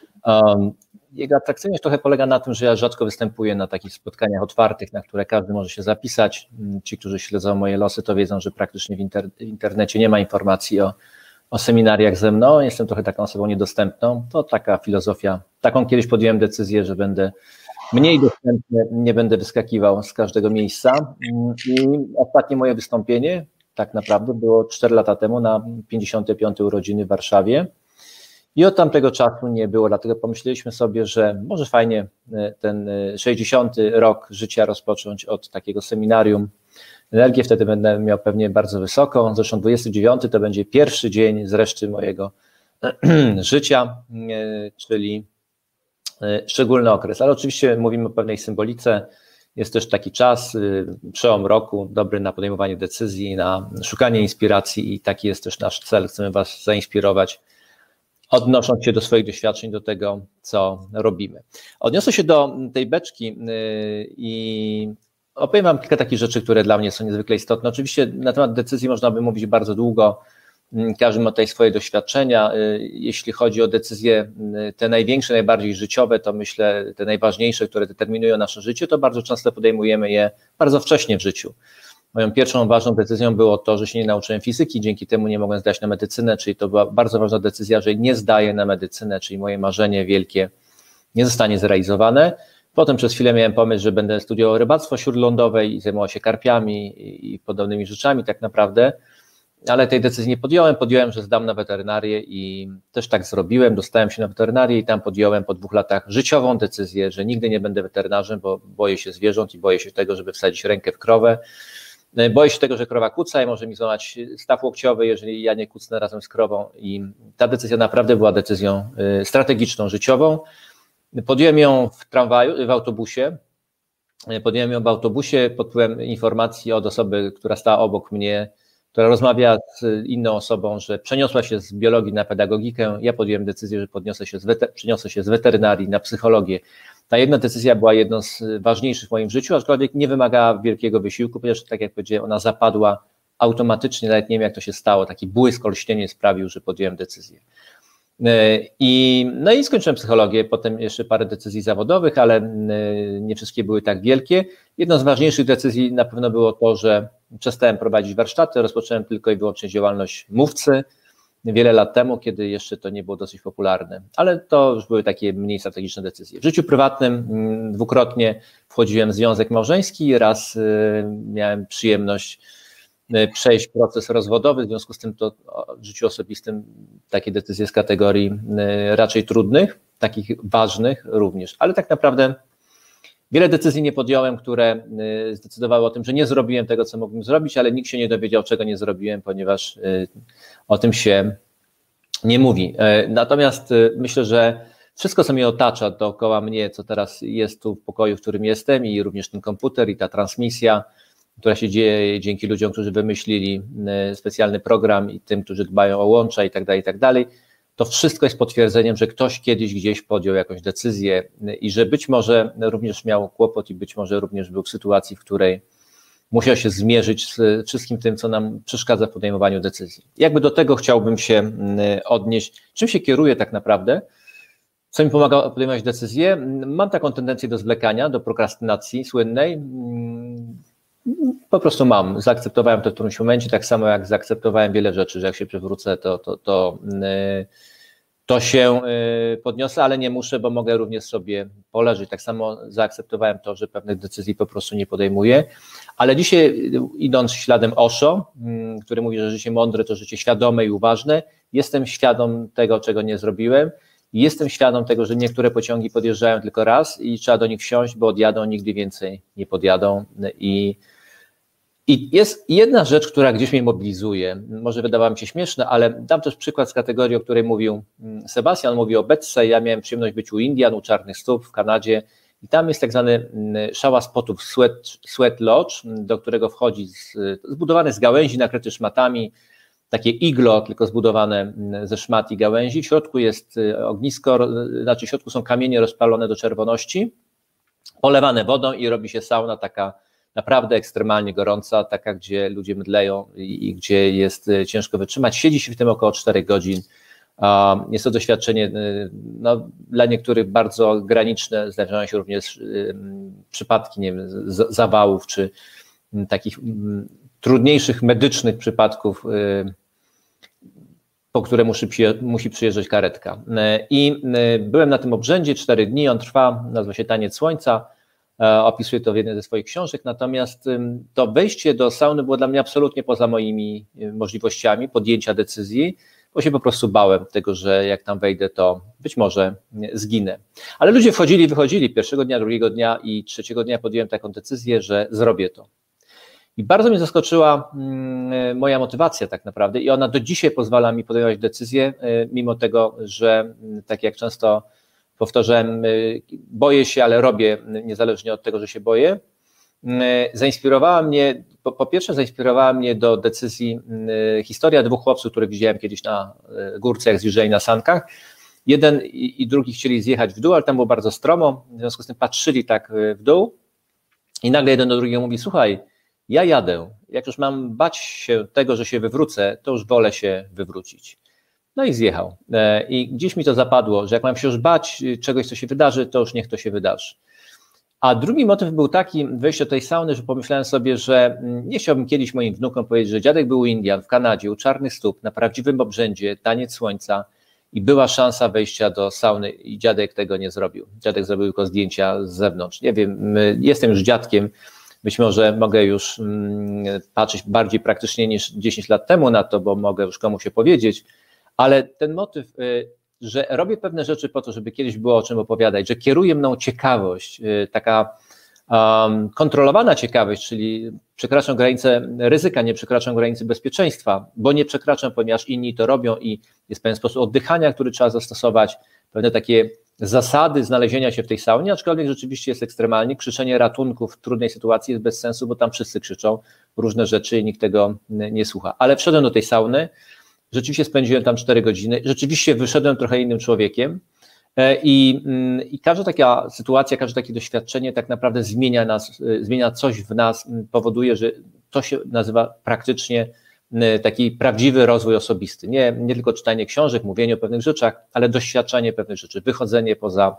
Jego atrakcyjność trochę polega na tym, że ja rzadko występuję na takich spotkaniach otwartych, na które każdy może się zapisać. Ci, którzy śledzą moje losy, to wiedzą, że praktycznie w internecie nie ma informacji o seminariach ze mną. Jestem trochę taką osobą niedostępną. To taka filozofia. Taką kiedyś podjąłem decyzję, że będę mniej dostępny, nie będę wyskakiwał z każdego miejsca. I ostatnie moje wystąpienie tak naprawdę było 4 lata temu na 55. urodziny w Warszawie. I od tamtego czasu nie było, dlatego pomyśleliśmy sobie, że może fajnie ten 60. rok życia rozpocząć od takiego seminarium. Energię wtedy będę miał pewnie bardzo wysoką, zresztą 29 to będzie pierwszy dzień z reszty mojego życia, czyli szczególny okres, ale oczywiście mówimy o pewnej symbolice. Jest też taki czas, przełom roku, dobry na podejmowanie decyzji, na szukanie inspiracji i taki jest też nasz cel. Chcemy Was zainspirować, odnosząc się do swoich doświadczeń, do tego, co robimy. Odniosę się do tej beczki i opowiem Wam kilka takich rzeczy, które dla mnie są niezwykle istotne. Oczywiście na temat decyzji można by mówić bardzo długo, każdy ma tutaj swoje doświadczenia. Jeśli chodzi o decyzje te największe, najbardziej życiowe, to myślę te najważniejsze, które determinują nasze życie, to bardzo często podejmujemy je bardzo wcześnie w życiu. Moją pierwszą ważną decyzją było to, że się nie nauczyłem fizyki, dzięki temu nie mogłem zdać na medycynę, czyli to była bardzo ważna decyzja, że nie zdaję na medycynę, czyli moje marzenie wielkie nie zostanie zrealizowane. Potem przez chwilę miałem pomysł, że będę studiował rybactwo śródlądowe i zajmował się karpiami i podobnymi rzeczami tak naprawdę, ale tej decyzji nie podjąłem. Podjąłem, że zdam na weterynarię i też tak zrobiłem. Dostałem się na weterynarię i tam podjąłem po 2 latach życiową decyzję, że nigdy nie będę weterynarzem, bo boję się zwierząt i boję się tego, żeby wsadzić rękę w krowę. Boję się tego, że krowa kuca i może mi złamać staw łokciowy, jeżeli ja nie kucnę razem z krową. I ta decyzja naprawdę była decyzją strategiczną, życiową. Podjąłem ją w tramwaju, w autobusie. Podjąłem ją w autobusie pod wpływem informacji od osoby, która stała obok mnie, która rozmawia z inną osobą, że przeniosła się z biologii na pedagogikę. Ja podjąłem decyzję, że przeniosę się z weterynarii na psychologię. Ta jedna decyzja była jedną z ważniejszych w moim życiu, aczkolwiek nie wymagała wielkiego wysiłku, ponieważ tak jak powiedziałem, ona zapadła automatycznie, nawet nie wiem jak to się stało, taki błysk, olśnienie sprawił, że podjąłem decyzję. No i skończyłem psychologię, potem jeszcze parę decyzji zawodowych, ale nie wszystkie były tak wielkie. Jedną z ważniejszych decyzji na pewno było to, że przestałem prowadzić warsztaty, rozpocząłem tylko i wyłącznie działalność mówcy wiele lat temu, kiedy jeszcze to nie było dosyć popularne, ale to już były takie mniej strategiczne decyzje. W życiu prywatnym 2-krotnie wchodziłem w związek małżeński, raz miałem przyjemność przejść proces rozwodowy, w związku z tym to w życiu osobistym takie decyzje z kategorii raczej trudnych, takich ważnych również, ale tak naprawdę wiele decyzji nie podjąłem, które zdecydowały o tym, że nie zrobiłem tego, co mógłbym zrobić, ale nikt się nie dowiedział, czego nie zrobiłem, ponieważ o tym się nie mówi. Natomiast myślę, że wszystko, co mnie otacza dookoła mnie, co teraz jest tu w pokoju, w którym jestem i również ten komputer i ta transmisja, która się dzieje dzięki ludziom, którzy wymyślili specjalny program i tym, którzy dbają o łącza i tak dalej, to wszystko jest potwierdzeniem, że ktoś kiedyś gdzieś podjął jakąś decyzję i że być może również miał kłopot i być może również był w sytuacji, w której musiał się zmierzyć z wszystkim tym, co nam przeszkadza w podejmowaniu decyzji. Jakby do tego chciałbym się odnieść, czym się kieruję tak naprawdę, co mi pomaga podejmować decyzje. Mam taką tendencję do zwlekania, do prokrastynacji słynnej. Po prostu mam. Zaakceptowałem to w którymś momencie, tak samo jak zaakceptowałem wiele rzeczy, że jak się przewrócę, to się podniosę, ale nie muszę, bo mogę również sobie poleżeć. Tak samo zaakceptowałem to, że pewnych decyzji po prostu nie podejmuję, ale dzisiaj idąc śladem Osho, który mówi, że życie mądre to życie świadome i uważne, jestem świadom tego, czego nie zrobiłem. Jestem świadom tego, że niektóre pociągi podjeżdżają tylko raz i trzeba do nich wsiąść, bo odjadą, nigdy więcej nie podjadą. I I jest jedna rzecz, która gdzieś mnie mobilizuje, może wydawała mi się śmieszna, ale dam też przykład z kategorii, o której mówił Sebastian, mówi o beczce. Ja miałem przyjemność być u Indian, u Czarnych Stóp w Kanadzie i tam jest tak zwany szała spotów, sweat lodge, do którego wchodzi zbudowany z gałęzi, nakryty szmatami, takie iglo, tylko zbudowane ze szmat i gałęzi. W środku jest ognisko, znaczy w środku są kamienie rozpalone do czerwoności, polewane wodą i robi się sauna taka naprawdę ekstremalnie gorąca, taka, gdzie ludzie mdleją i gdzie jest ciężko wytrzymać. Siedzi się w tym około 4 godzin. Jest to doświadczenie no, dla niektórych bardzo graniczne. Zdarzają się również przypadki, nie wiem, zawałów czy takich trudniejszych medycznych przypadków, po które musi przyjeżdżać karetka. I byłem na tym obrzędzie 4 dni, on trwa, nazywa się Taniec Słońca, opisuję to w jednej ze swoich książek, natomiast to wejście do sauny było dla mnie absolutnie poza moimi możliwościami podjęcia decyzji, bo się po prostu bałem tego, że jak tam wejdę, to być może zginę. Ale ludzie wchodzili i wychodzili pierwszego dnia, drugiego dnia i trzeciego dnia podjąłem taką decyzję, że zrobię to. I bardzo mnie zaskoczyła moja motywacja tak naprawdę i ona do dzisiaj pozwala mi podejmować decyzje, mimo tego, że tak jak często powtarzałem, boję się, ale robię niezależnie od tego, że się boję. Zainspirowała mnie, po pierwsze zainspirowała mnie do decyzji historia 2 chłopców, których widziałem kiedyś na górce, jak zjeżdżali na sankach. Jeden i drugi chcieli zjechać w dół, ale tam było bardzo stromo, w związku z tym patrzyli tak w dół i nagle jeden do drugiego mówi: słuchaj, ja jadę, jak już mam bać się tego, że się wywrócę, to już wolę się wywrócić. No i zjechał. I gdzieś mi to zapadło, że jak mam się już bać czegoś, co się wydarzy, to już niech to się wydarzy. A drugi motyw był taki, wejście do tej sauny, że pomyślałem sobie, że nie chciałbym kiedyś moim wnukom powiedzieć, że dziadek był u Indian, w Kanadzie, u Czarnych Stóp, na prawdziwym obrzędzie, Taniec Słońca i była szansa wejścia do sauny i dziadek tego nie zrobił. Dziadek zrobił tylko zdjęcia z zewnątrz. Nie wiem, jestem już dziadkiem, być może mogę już patrzeć bardziej praktycznie niż 10 lat temu na to, bo mogę już komuś się powiedzieć, ale ten motyw, że robię pewne rzeczy po to, żeby kiedyś było o czym opowiadać, że kieruje mną ciekawość, taka kontrolowana ciekawość, czyli przekraczam granicę ryzyka, nie przekraczam granicy bezpieczeństwa, bo nie przekraczam, ponieważ inni to robią i jest pewien sposób oddychania, który trzeba zastosować, pewne takie zasady znalezienia się w tej saunie, aczkolwiek rzeczywiście jest ekstremalnie. Krzyczenie ratunku w trudnej sytuacji jest bez sensu, bo tam wszyscy krzyczą różne rzeczy i nikt tego nie słucha. Ale wszedłem do tej sauny, rzeczywiście spędziłem tam 4 godziny, rzeczywiście wyszedłem trochę innym człowiekiem i każda taka sytuacja, każde takie doświadczenie tak naprawdę zmienia nas, zmienia coś w nas, powoduje, że to się nazywa praktycznie taki prawdziwy rozwój osobisty. Nie tylko czytanie książek, mówienie o pewnych rzeczach, ale doświadczanie pewnych rzeczy, wychodzenie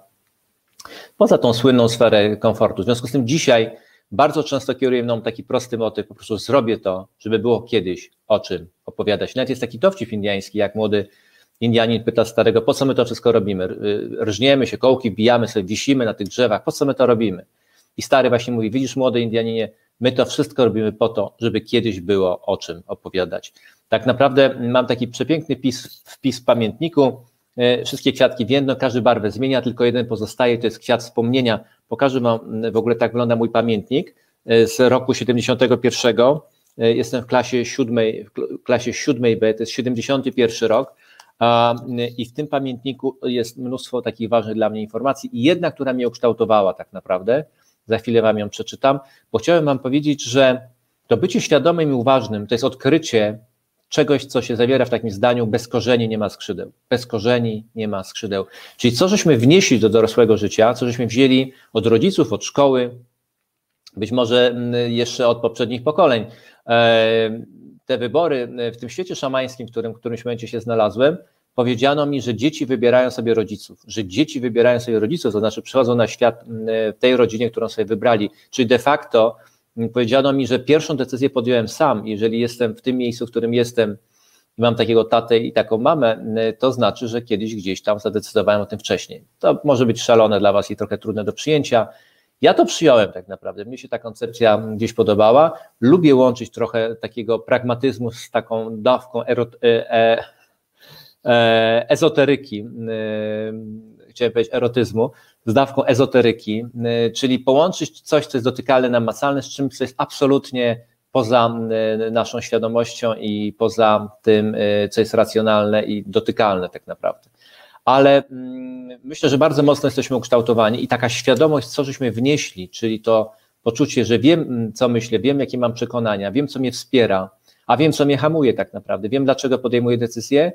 poza tą słynną sferę komfortu. W związku z tym dzisiaj bardzo często kieruje mną taki prosty motyw, po prostu zrobię to, żeby było kiedyś o czym opowiadać. Nawet jest taki dowcip indiański, jak młody Indianin pyta starego, po co my to wszystko robimy? Rżniemy się, kołki wbijamy sobie, wisimy na tych drzewach, po co my to robimy? I stary właśnie mówi, widzisz młody Indianinie, my to wszystko robimy po to, żeby kiedyś było o czym opowiadać. Tak naprawdę mam taki przepiękny wpis w pamiętniku, wszystkie kwiatki w jedno, każdy barwę zmienia, tylko jeden pozostaje, to jest kwiat wspomnienia. Pokażę wam, w ogóle tak wygląda mój pamiętnik z roku 71. Jestem w klasie 7B, to jest 71 rok i w tym pamiętniku jest mnóstwo takich ważnych dla mnie informacji i jedna, która mnie ukształtowała tak naprawdę, za chwilę wam ją przeczytam, bo chciałem wam powiedzieć, że to bycie świadomym i uważnym to jest odkrycie czegoś, co się zawiera w takim zdaniu, bez korzeni nie ma skrzydeł. Bez korzeni nie ma skrzydeł. Czyli co żeśmy wnieśli do dorosłego życia, co żeśmy wzięli od rodziców, od szkoły, być może jeszcze od poprzednich pokoleń. Te wybory w tym świecie szamańskim, w którymś momencie się znalazłem, powiedziano mi, że dzieci wybierają sobie rodziców, to znaczy przychodzą na świat w tej rodzinie, którą sobie wybrali, czyli de facto powiedziano mi, że pierwszą decyzję podjąłem sam, jeżeli jestem w tym miejscu, w którym jestem i mam takiego tatę i taką mamę, to znaczy, że kiedyś gdzieś tam zadecydowałem o tym wcześniej. To może być szalone dla was i trochę trudne do przyjęcia. Ja to przyjąłem tak naprawdę, mnie się ta koncepcja gdzieś podobała, lubię łączyć trochę takiego pragmatyzmu z taką dawką ezoteryki, chciałem powiedzieć erotyzmu, z dawką ezoteryki, czyli połączyć coś, co jest dotykalne, namacalne, z czymś, co jest absolutnie poza naszą świadomością i poza tym, co jest racjonalne i dotykalne tak naprawdę. Ale myślę, że bardzo mocno jesteśmy ukształtowani i taka świadomość, co żeśmy wnieśli, czyli to poczucie, że wiem, co myślę, wiem, jakie mam przekonania, wiem, co mnie wspiera, a wiem, co mnie hamuje tak naprawdę, wiem, dlaczego podejmuję decyzje,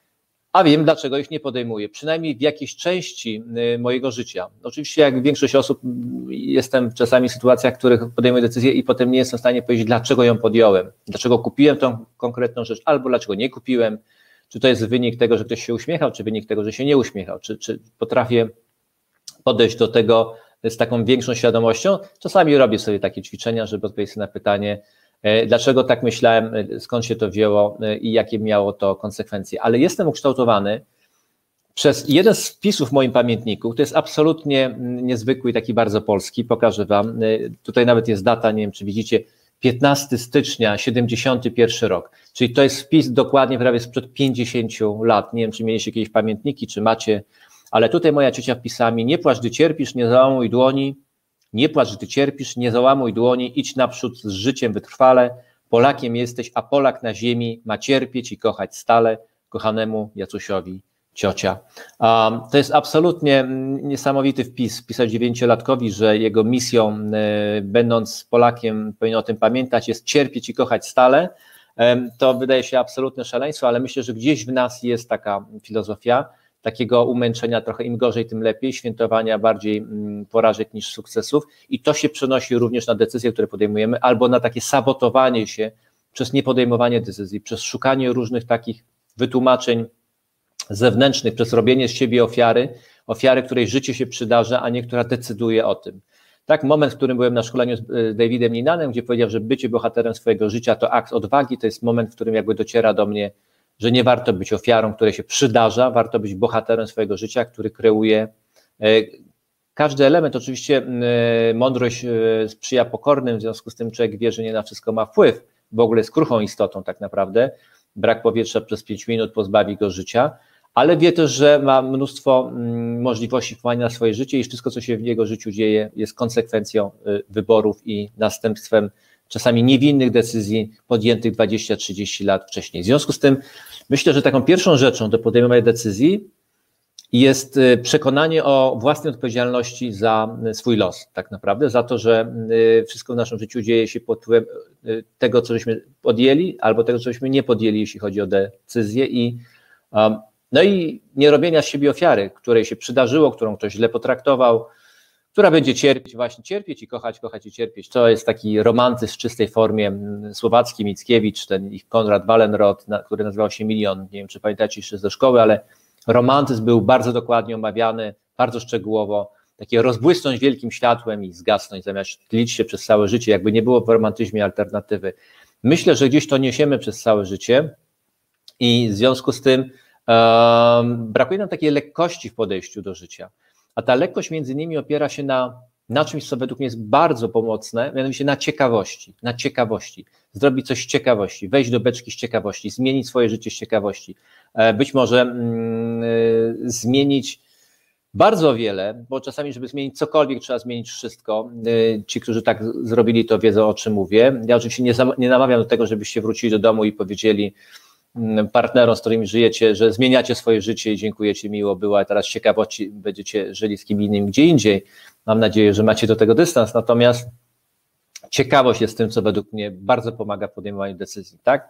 a wiem, dlaczego ich nie podejmuję, przynajmniej w jakiejś części mojego życia. Oczywiście, jak większość osób, jestem czasami w sytuacjach, w których podejmuję decyzję i potem nie jestem w stanie powiedzieć, dlaczego ją podjąłem, dlaczego kupiłem tą konkretną rzecz, albo dlaczego nie kupiłem, czy to jest wynik tego, że ktoś się uśmiechał, czy wynik tego, że się nie uśmiechał, czy potrafię podejść do tego z taką większą świadomością. Czasami robię sobie takie ćwiczenia, żeby odpowiedzieć na pytanie, dlaczego tak myślałem, skąd się to wzięło i jakie miało to konsekwencje. Ale jestem ukształtowany przez jeden z wpisów w moim pamiętniku, to jest absolutnie niezwykły i taki bardzo polski, pokażę wam, tutaj nawet jest data, nie wiem czy widzicie, 15 stycznia 71 rok, czyli to jest wpis dokładnie prawie sprzed 50 lat, nie wiem czy mieliście jakieś pamiętniki, czy macie, ale tutaj moja ciocia wpisała mi, nie płacz, gdy cierpisz, nie załamuj dłoni, nie płacz, gdy cierpisz, nie załamuj dłoni, idź naprzód z życiem wytrwale, Polakiem jesteś, a Polak na ziemi ma cierpieć i kochać stale, kochanemu Jacusiowi ciocia. To jest absolutnie niesamowity wpis, pisać 9-latkowi, że jego misją, będąc Polakiem, powinien o tym pamiętać, jest cierpieć i kochać stale. To wydaje się absolutne szaleństwo, ale myślę, że gdzieś w nas jest taka filozofia, takiego umęczenia, trochę im gorzej, tym lepiej, świętowania bardziej porażek niż sukcesów i to się przenosi również na decyzje, które podejmujemy, albo na takie sabotowanie się przez niepodejmowanie decyzji, przez szukanie różnych takich wytłumaczeń zewnętrznych, przez robienie z siebie ofiary, której życie się przydarza, a nie która decyduje o tym. Tak, moment, w którym byłem na szkoleniu z Davidem Ninanem, gdzie powiedział, że bycie bohaterem swojego życia to akt odwagi, to jest moment, w którym jakby dociera do mnie, że nie warto być ofiarą, której się przydarza, warto być bohaterem swojego życia, który kreuje każdy element. Oczywiście mądrość sprzyja pokornym, w związku z tym człowiek wie, że nie na wszystko ma wpływ, w ogóle jest kruchą istotą tak naprawdę, brak powietrza przez 5 minut pozbawi go życia, ale wie też, że ma mnóstwo możliwości wpływania na swoje życie i wszystko, co się w jego życiu dzieje, jest konsekwencją wyborów i następstwem czasami niewinnych decyzji podjętych 20-30 lat wcześniej. W związku z tym myślę, że taką pierwszą rzeczą do podejmowania decyzji jest przekonanie o własnej odpowiedzialności za swój los, tak naprawdę, za to, że wszystko w naszym życiu dzieje się pod wpływem tego, co żeśmy podjęli, albo tego, co żeśmy nie podjęli, jeśli chodzi o decyzje no i nie robienia z siebie ofiary, której się przydarzyło, którą ktoś źle potraktował, która będzie cierpieć, właśnie cierpieć i kochać, kochać i cierpieć. To jest taki romantyzm w czystej formie słowacki, Mickiewicz, ten ich Konrad Wallenrod, który nazywał się Milion, nie wiem czy pamiętacie jeszcze ze szkoły, ale romantyzm był bardzo dokładnie omawiany, bardzo szczegółowo, takie rozbłysnąć wielkim światłem i zgasnąć, zamiast tlić się przez całe życie, jakby nie było w romantyzmie alternatywy. Myślę, że gdzieś to niesiemy przez całe życie i w związku z tym brakuje nam takiej lekkości w podejściu do życia. A ta lekkość między innymi opiera się na czymś, co według mnie jest bardzo pomocne, mianowicie na ciekawości. Zrobić coś z ciekawości, wejść do beczki z ciekawości, zmienić swoje życie z ciekawości. Być może zmienić bardzo wiele, bo czasami, żeby zmienić cokolwiek, trzeba zmienić wszystko. Ci, którzy tak zrobili, to wiedzą, o czym mówię. Ja oczywiście nie namawiam do tego, żebyście wrócili do domu i powiedzieli partnerom, z którymi żyjecie, że zmieniacie swoje życie i dziękujecie, miło było, a teraz z ciekawości będziecie żyli z kim innym gdzie indziej. Mam nadzieję, że macie do tego dystans, natomiast ciekawość jest tym, co według mnie bardzo pomaga w podejmowaniu decyzji. Tak?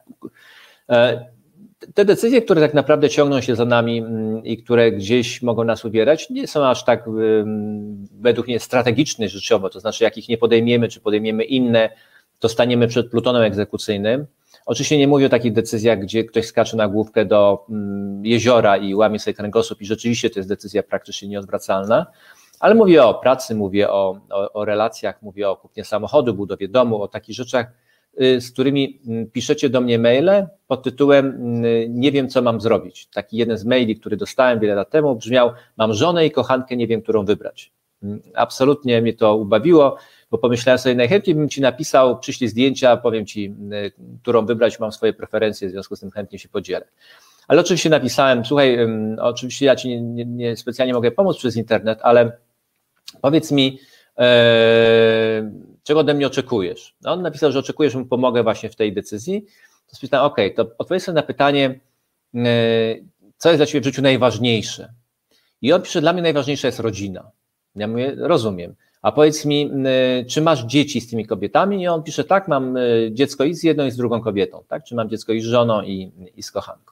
Te decyzje, które tak naprawdę ciągną się za nami i które gdzieś mogą nas ubierać, nie są aż tak według mnie strategiczne życiowo, to znaczy jak ich nie podejmiemy, czy podejmiemy inne, to staniemy przed plutonem egzekucyjnym. Oczywiście nie mówię o takich decyzjach, gdzie ktoś skacze na główkę do jeziora i łamie sobie kręgosłup i rzeczywiście to jest decyzja praktycznie nieodwracalna, ale mówię o pracy, mówię o relacjach, mówię o kupnie samochodu, budowie domu, o takich rzeczach, z którymi piszecie do mnie maile pod tytułem nie wiem, co mam zrobić. Taki jeden z maili, który dostałem wiele lat temu, brzmiał: mam żonę i kochankę, nie wiem, którą wybrać. Absolutnie mnie to ubawiło, bo pomyślałem sobie, najchętniej bym ci napisał, przyślij zdjęcia, powiem ci, którą wybrać, mam swoje preferencje, w związku z tym chętnie się podzielę. Ale oczywiście napisałem: słuchaj, oczywiście ja ci nie specjalnie mogę pomóc przez internet, ale powiedz mi, czego ode mnie oczekujesz? No on napisał, że oczekuje, że mu pomogę właśnie w tej decyzji. To spytałem, okej, to odpowiedz sobie na pytanie, co jest dla ciebie w życiu najważniejsze? I on pisze, dla mnie najważniejsza jest rodzina. Ja mówię, rozumiem. A powiedz mi, czy masz dzieci z tymi kobietami? I on pisze, tak, mam dziecko i z jedną i z drugą kobietą, tak? Czy mam dziecko i z żoną i z kochanką.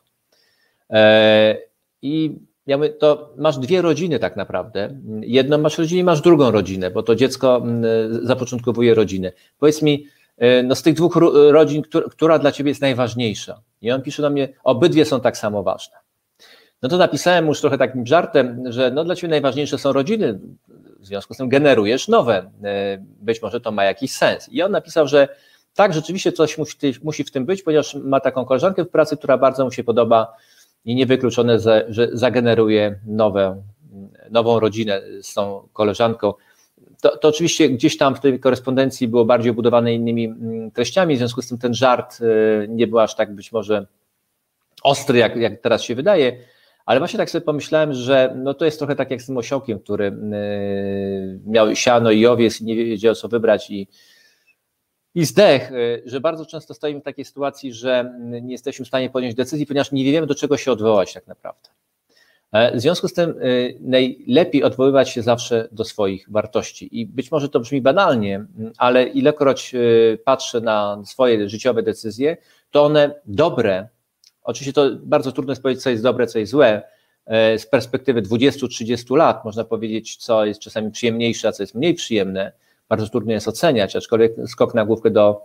I ja mówię, to masz dwie rodziny tak naprawdę. Jedną masz rodzinę i masz drugą rodzinę, bo to dziecko zapoczątkowuje rodzinę. Powiedz mi, no z tych dwóch rodzin, która dla ciebie jest najważniejsza? I on pisze do mnie, obydwie są tak samo ważne. No to napisałem już trochę takim żartem, że no dla ciebie najważniejsze są rodziny, w związku z tym generujesz nowe, być może to ma jakiś sens. I on napisał, że tak, rzeczywiście coś musi w tym być, ponieważ ma taką koleżankę w pracy, która bardzo mu się podoba i niewykluczone, że zageneruje nową rodzinę z tą koleżanką. To oczywiście gdzieś tam w tej korespondencji było bardziej obudowane innymi treściami, w związku z tym ten żart nie był aż tak być może ostry, jak teraz się wydaje, ale właśnie tak sobie pomyślałem, że no to jest trochę tak jak z tym osiołkiem, który miał siano i owiec i nie wiedział co wybrać i zdech, że bardzo często stoimy w takiej sytuacji, że nie jesteśmy w stanie podjąć decyzji, ponieważ nie wiemy, do czego się odwołać tak naprawdę. W związku z tym najlepiej odwoływać się zawsze do swoich wartości i być może to brzmi banalnie, ale ilekroć patrzę na swoje życiowe decyzje, to one dobre, oczywiście to bardzo trudno jest powiedzieć, co jest dobre, co jest złe, z perspektywy 20-30 lat można powiedzieć, co jest czasami przyjemniejsze, a co jest mniej przyjemne, bardzo trudno jest oceniać, aczkolwiek skok na główkę do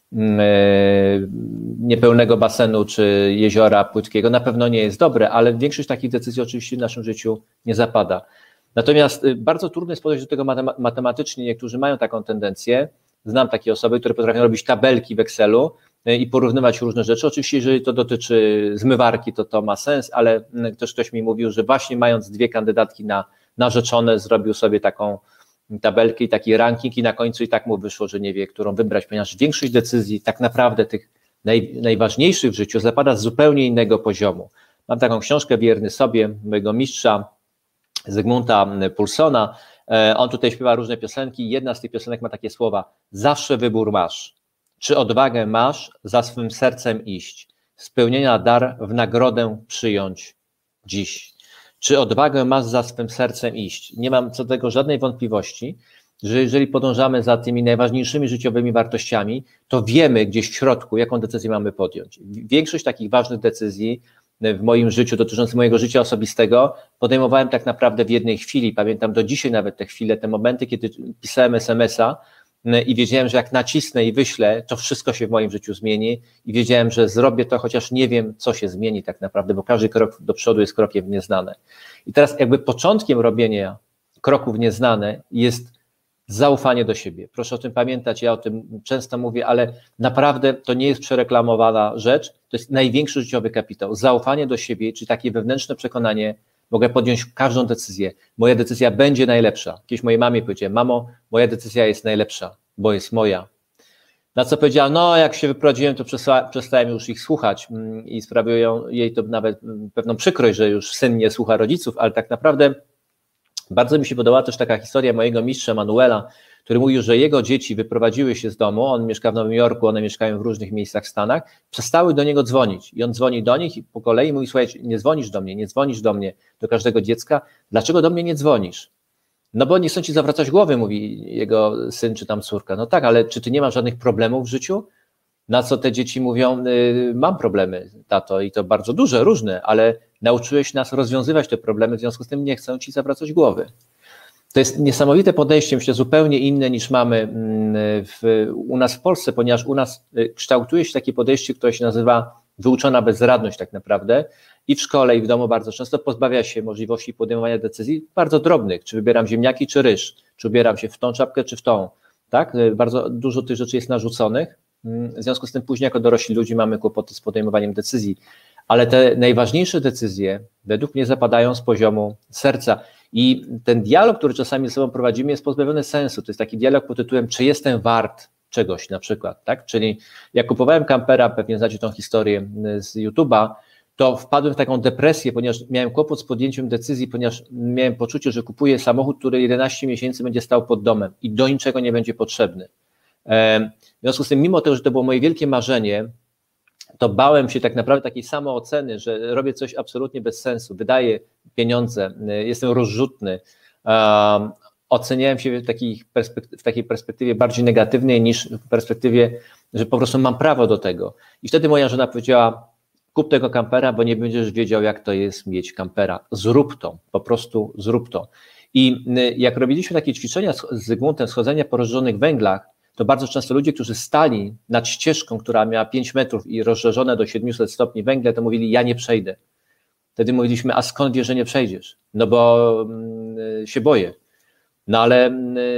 niepełnego basenu czy jeziora płytkiego na pewno nie jest dobre, ale większość takich decyzji oczywiście w naszym życiu nie zapada. Natomiast bardzo trudno jest podejść do tego matematycznie, niektórzy mają taką tendencję, znam takie osoby, które potrafią robić tabelki w Excelu i porównywać różne rzeczy. Oczywiście jeżeli to dotyczy zmywarki, to ma sens, ale też ktoś mi mówił, że właśnie mając dwie kandydatki na narzeczone zrobił sobie taką tabelkę i taki ranking i na końcu i tak mu wyszło, że nie wie, którą wybrać, ponieważ większość decyzji tak naprawdę tych najważniejszych w życiu zapada z zupełnie innego poziomu. Mam taką książkę Wierny sobie, mojego mistrza Zygmunta Poulsona. On tutaj śpiewa różne piosenki. Jedna z tych piosenek ma takie słowa: zawsze wybór masz. Czy odwagę masz za swym sercem iść? Spełnienia dar w nagrodę przyjąć dziś. Czy odwagę masz za swym sercem iść? Nie mam co do tego żadnej wątpliwości, że jeżeli podążamy za tymi najważniejszymi życiowymi wartościami, to wiemy gdzieś w środku, jaką decyzję mamy podjąć. Większość takich ważnych decyzji w moim życiu, dotyczących mojego życia osobistego, podejmowałem tak naprawdę w jednej chwili. Pamiętam do dzisiaj nawet te chwile, te momenty, kiedy pisałem SMS-a i wiedziałem, że jak nacisnę i wyślę, to wszystko się w moim życiu zmieni i wiedziałem, że zrobię to, chociaż nie wiem, co się zmieni tak naprawdę, bo każdy krok do przodu jest krokiem w nieznane. I teraz jakby początkiem robienia kroków w nieznane jest zaufanie do siebie. Proszę o tym pamiętać, ja o tym często mówię, ale naprawdę to nie jest przereklamowana rzecz, to jest największy życiowy kapitał. Zaufanie do siebie, czyli takie wewnętrzne przekonanie, mogę podjąć każdą decyzję, moja decyzja będzie najlepsza. Kiedyś mojej mamie powiedziałem: mamo, moja decyzja jest najlepsza, bo jest moja. Na co powiedziała: no jak się wyprowadziłem, to przestałem już ich słuchać i sprawiło jej to nawet pewną przykrość, że już syn nie słucha rodziców, ale tak naprawdę bardzo mi się podobała też taka historia mojego mistrza Manuela, który mówił, że jego dzieci wyprowadziły się z domu, on mieszka w Nowym Jorku, one mieszkają w różnych miejscach w Stanach, przestały do niego dzwonić i on dzwoni do nich i po kolei mówi: słuchajcie, nie dzwonisz do mnie, do każdego dziecka, dlaczego do mnie nie dzwonisz? No bo nie chcą ci zawracać głowy, mówi jego syn czy tam córka. No tak, ale czy ty nie masz żadnych problemów w życiu? Na co te dzieci mówią: mam problemy, tato, i to bardzo duże, różne, ale nauczyłeś nas rozwiązywać te problemy, w związku z tym nie chcą ci zawracać głowy. To jest niesamowite podejście, myślę, zupełnie inne niż mamy u nas w Polsce, ponieważ u nas kształtuje się takie podejście, które się nazywa wyuczona bezradność tak naprawdę i w szkole, i w domu bardzo często pozbawia się możliwości podejmowania decyzji bardzo drobnych, czy wybieram ziemniaki, czy ryż, czy ubieram się w tą czapkę, czy w tą, tak? Bardzo dużo tych rzeczy jest narzuconych, w związku z tym później jako dorośli ludzie mamy kłopoty z podejmowaniem decyzji, ale te najważniejsze decyzje według mnie zapadają z poziomu serca i ten dialog, który czasami ze sobą prowadzimy, jest pozbawiony sensu. To jest taki dialog pod tytułem: czy jestem wart czegoś na przykład, tak? Czyli jak kupowałem kampera, pewnie znacie tą historię z YouTube'a, to wpadłem w taką depresję, ponieważ miałem kłopot z podjęciem decyzji, ponieważ miałem poczucie, że kupuję samochód, który 11 miesięcy będzie stał pod domem i do niczego nie będzie potrzebny. W związku z tym, mimo tego, że to było moje wielkie marzenie, to bałem się tak naprawdę takiej samooceny, że robię coś absolutnie bez sensu, wydaję pieniądze, jestem rozrzutny. Oceniałem się w takiej perspektywie bardziej negatywnej niż w perspektywie, że po prostu mam prawo do tego. I wtedy moja żona powiedziała: kup tego kampera, bo nie będziesz wiedział, jak to jest mieć kampera. Zrób to, po prostu zrób to. I jak robiliśmy takie ćwiczenia z Zygmuntem, schodzenia po rozżarzonych węglach, to bardzo często ludzie, którzy stali nad ścieżką, która miała 5 metrów i rozżarzone do 700 stopni węgle, to mówili: ja nie przejdę. Wtedy mówiliśmy: a skąd wiesz, że nie przejdziesz? No bo się boję. No ale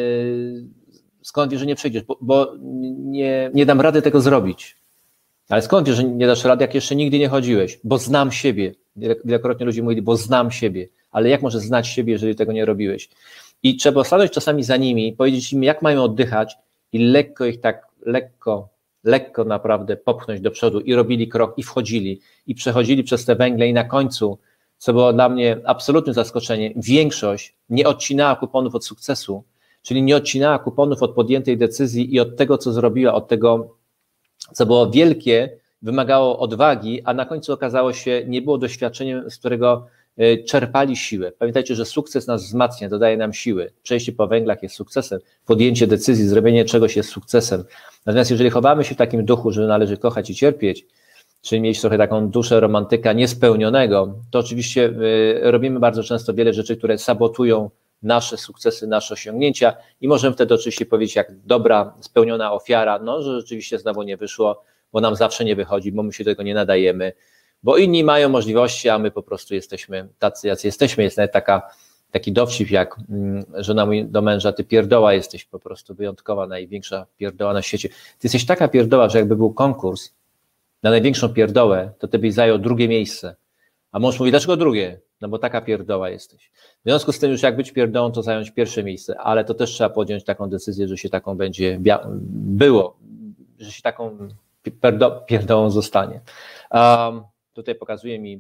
skąd wiesz, że nie przejdziesz? Bo nie dam rady tego zrobić. Ale skąd wiesz, że nie dasz rady, jak jeszcze nigdy nie chodziłeś? Bo znam siebie. Wielokrotnie ludzie mówili: bo znam siebie. Ale jak możesz znać siebie, jeżeli tego nie robiłeś? I trzeba stanąć czasami za nimi, powiedzieć im, jak mają oddychać i lekko ich tak, lekko naprawdę popchnąć do przodu i robili krok i wchodzili i przechodzili przez te węgle i na końcu, co było dla mnie absolutnym zaskoczeniem, większość nie odcinała kuponów od sukcesu, czyli nie odcinała kuponów od podjętej decyzji i od tego, co zrobiła, od tego, co było wielkie, wymagało odwagi, a na końcu okazało się, nie było doświadczeniem, z którego czerpali siłę. Pamiętajcie, że sukces nas wzmacnia, dodaje nam siły. Przejście po węglach jest sukcesem, podjęcie decyzji, zrobienie czegoś jest sukcesem. Natomiast jeżeli chowamy się w takim duchu, że należy kochać i cierpieć, czyli mieć trochę taką duszę romantyka niespełnionego, to oczywiście robimy bardzo często wiele rzeczy, które sabotują nasze sukcesy, nasze osiągnięcia i możemy wtedy oczywiście powiedzieć, jak dobra, spełniona ofiara, no, że rzeczywiście znowu nie wyszło, bo nam zawsze nie wychodzi, bo my się do tego nie nadajemy, bo inni mają możliwości, a my po prostu jesteśmy tacy, jacy jesteśmy. Jest nawet taki dowcip, jak żona mówi do męża: ty pierdoła jesteś, po prostu wyjątkowa, największa pierdoła na świecie. Ty jesteś taka pierdoła, że jakby był konkurs na największą pierdołę, to ty byś zajął drugie miejsce. A mąż mówi: dlaczego drugie? No bo taka pierdoła jesteś. W związku z tym już jak być pierdołą, to zająć pierwsze miejsce, ale to też trzeba podjąć taką decyzję, że się taką będzie było, że się taką pierdołą zostanie. Tutaj pokazuje mi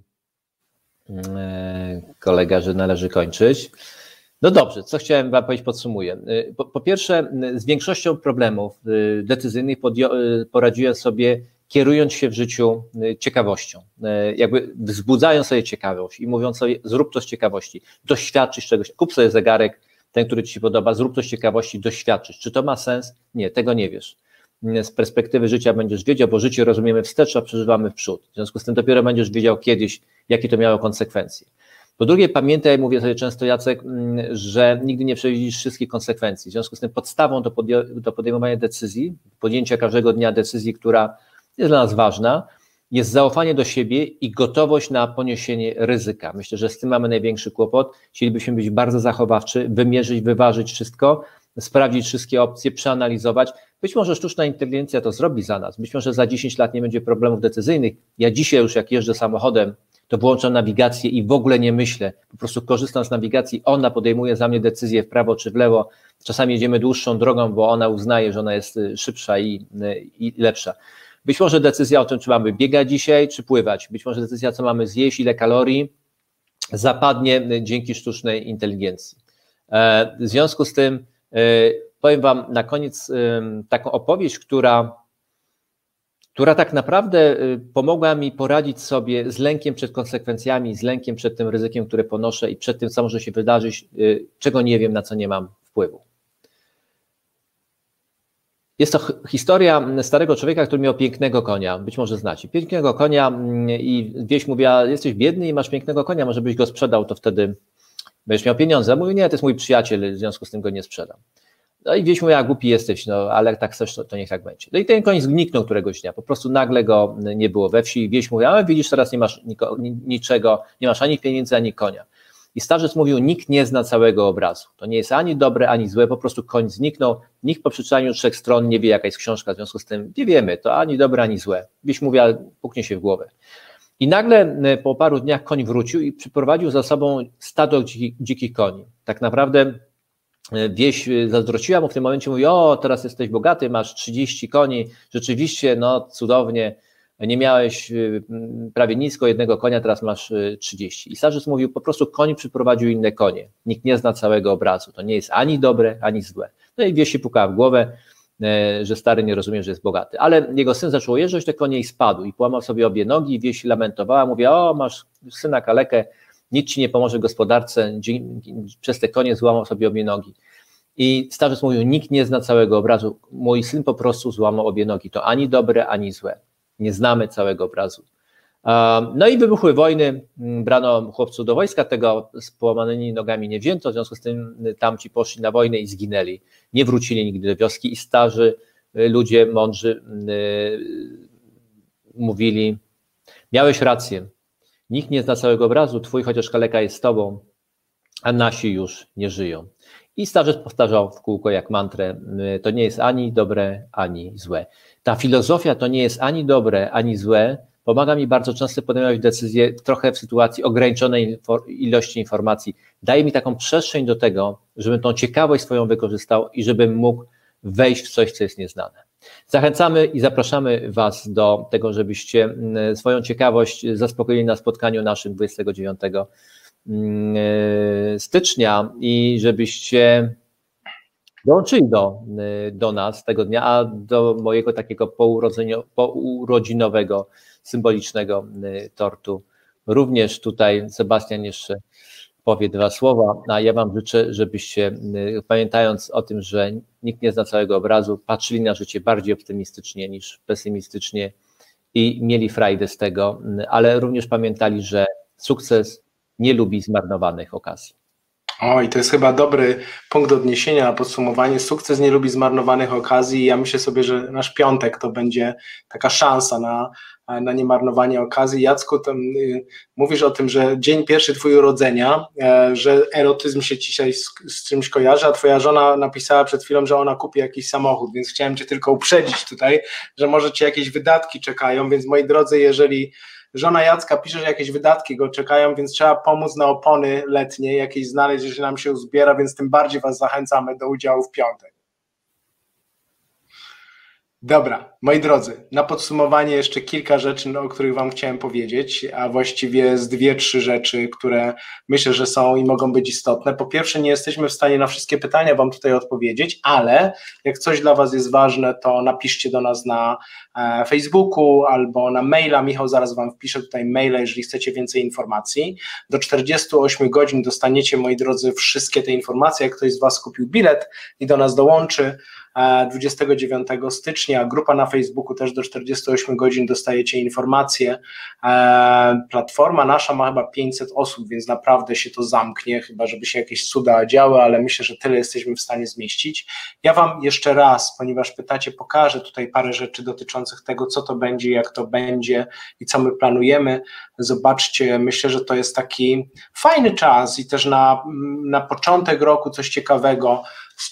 kolega, że należy kończyć. No dobrze, co chciałem wam powiedzieć, podsumuję. Po pierwsze, z większością problemów decyzyjnych poradziłem sobie, kierując się w życiu ciekawością, jakby wzbudzając sobie ciekawość i mówiąc sobie: zrób to z ciekawości, doświadczyć czegoś, kup sobie zegarek, ten, który ci się podoba, zrób to z ciekawości, doświadczyć. Czy to ma sens? Nie, tego nie wiesz. Z perspektywy życia będziesz wiedział, bo życie rozumiemy wstecz, a przeżywamy w przód. W związku z tym dopiero będziesz wiedział kiedyś, jakie to miało konsekwencje. Po drugie, pamiętaj, mówię sobie często, Jacek, że nigdy nie przewidzisz wszystkich konsekwencji. W związku z tym podstawą do podejmowania decyzji, podjęcia każdego dnia decyzji, która jest dla nas ważna, jest zaufanie do siebie i gotowość na poniesienie ryzyka. Myślę, że z tym mamy największy kłopot. Chcielibyśmy być bardzo zachowawczy, wymierzyć, wyważyć wszystko, sprawdzić wszystkie opcje, przeanalizować. Być może sztuczna inteligencja to zrobi za nas. Być może za 10 lat nie będzie problemów decyzyjnych. Ja dzisiaj już jak jeżdżę samochodem, to włączam nawigację i w ogóle nie myślę. Po prostu korzystam z nawigacji, ona podejmuje za mnie decyzję w prawo czy w lewo. Czasami jedziemy dłuższą drogą, bo ona uznaje, że ona jest szybsza i lepsza. Być może decyzja o tym, czy mamy biegać dzisiaj, czy pływać. Być może decyzja, co mamy zjeść, ile kalorii, zapadnie dzięki sztucznej inteligencji. W związku z tym powiem wam na koniec taką opowieść, która tak naprawdę pomogła mi poradzić sobie z lękiem przed konsekwencjami, z lękiem przed tym ryzykiem, które ponoszę i przed tym, co może się wydarzyć, czego nie wiem, na co nie mam wpływu. Jest to historia starego człowieka, który miał pięknego konia, być może znacie. Pięknego konia i wieś mówiła: jesteś biedny i masz pięknego konia, może byś go sprzedał, to wtedy będziesz miał pieniądze. A mówi: nie, to jest mój przyjaciel, w związku z tym go nie sprzedam. No i wieś mówiła: a głupi jesteś, no ale tak chcesz, to niech tak będzie. No i ten koń zniknął któregoś dnia, po prostu nagle go nie było we wsi i wieś mówiła: ale widzisz, teraz nie masz niczego, nie masz ani pieniędzy, ani konia. I starzec mówił: nikt nie zna całego obrazu. To nie jest ani dobre, ani złe, po prostu koń zniknął. Nikt po przeczytaniu 3 stron nie wie, jaka jest książka, w związku z tym nie wiemy, to ani dobre, ani złe. Wieś mówiła: puknie się w głowę. I nagle po paru dniach koń wrócił i przyprowadził za sobą stado dzikich koni. Tak naprawdę wieś zazdrościła mu w tym momencie, mówi: o, teraz jesteś bogaty, masz 30 koni, rzeczywiście, no cudownie, nie miałeś prawie nisko jednego konia, teraz masz 30. I starzec mówił: po prostu koń przyprowadził inne konie, nikt nie zna całego obrazu, to nie jest ani dobre, ani złe. No i wieś się pukała w głowę, że stary nie rozumie, że jest bogaty. Ale jego syn zaczął jeżdżać te konie i spadł i połamał sobie obie nogi, wieś lamentowała, mówiła, o masz syna kalekę, nic ci nie pomoże w gospodarce, przez te konie złamał sobie obie nogi. I starzec mówił, nikt nie zna całego obrazu, mój syn po prostu złamał obie nogi, to ani dobre, ani złe, nie znamy całego obrazu. No i wybuchły wojny, brano chłopców do wojska, tego z połamanymi nogami nie wzięto, w związku z tym tamci poszli na wojnę i zginęli, nie wrócili nigdy do wioski i starzy ludzie mądrzy mówili, miałeś rację, nikt nie zna całego obrazu, twój chociaż kaleka jest z tobą, a nasi już nie żyją. I starzec powtarzał w kółko jak mantrę, to nie jest ani dobre, ani złe. Ta filozofia to nie jest ani dobre, ani złe, pomaga mi bardzo często podejmować decyzje trochę w sytuacji ograniczonej ilości informacji. Daje mi taką przestrzeń do tego, żebym tą ciekawość swoją wykorzystał i żebym mógł wejść w coś, co jest nieznane. Zachęcamy i zapraszamy Was do tego, żebyście swoją ciekawość zaspokoili na spotkaniu naszym 29 stycznia i żebyście dołączyli do nas tego dnia, a do mojego takiego pourodzinowego, symbolicznego tortu. Również tutaj Sebastian jeszcze powie dwa słowa, a ja Wam życzę, żebyście, pamiętając o tym, że nikt nie zna całego obrazu, patrzyli na życie bardziej optymistycznie niż pesymistycznie i mieli frajdę z tego, ale również pamiętali, że sukces nie lubi zmarnowanych okazji. Oj, to jest chyba dobry punkt odniesienia na podsumowanie. Sukces nie lubi zmarnowanych okazji. Ja myślę sobie, że nasz piątek to będzie taka szansa na niemarnowanie okazji. Jacku, mówisz o tym, że dzień pierwszy twój urodzenia, że erotyzm się dzisiaj z czymś kojarzy, a twoja żona napisała przed chwilą, że ona kupi jakiś samochód, więc chciałem cię tylko uprzedzić tutaj, że może cię jakieś wydatki czekają, więc moi drodzy, jeżeli żona Jacka pisze, że jakieś wydatki go czekają, więc trzeba pomóc na opony letnie, jakieś znaleźć, jeżeli nam się uzbiera, więc tym bardziej was zachęcamy do udziału w piątek. Dobra, moi drodzy, na podsumowanie jeszcze kilka rzeczy, o których wam chciałem powiedzieć, a właściwie z 2-3 rzeczy, które myślę, że są i mogą być istotne. Po pierwsze, nie jesteśmy w stanie na wszystkie pytania wam tutaj odpowiedzieć, ale jak coś dla was jest ważne, to napiszcie do nas na Facebooku albo na maila. Michał zaraz wam wpisze tutaj maila, jeżeli chcecie więcej informacji. Do 48 godzin dostaniecie, moi drodzy, wszystkie te informacje. Jak ktoś z was kupił bilet i do nas dołączy, 29 stycznia, grupa na Facebooku też do 48 godzin dostajecie informacje. Platforma nasza ma chyba 500 osób, więc naprawdę się to zamknie, chyba żeby się jakieś cuda działy, ale myślę, że tyle jesteśmy w stanie zmieścić. Ja wam jeszcze raz, ponieważ pytacie, pokażę tutaj parę rzeczy dotyczących tego, co to będzie, jak to będzie i co my planujemy. Zobaczcie, myślę, że to jest taki fajny czas i też na początek roku coś ciekawego,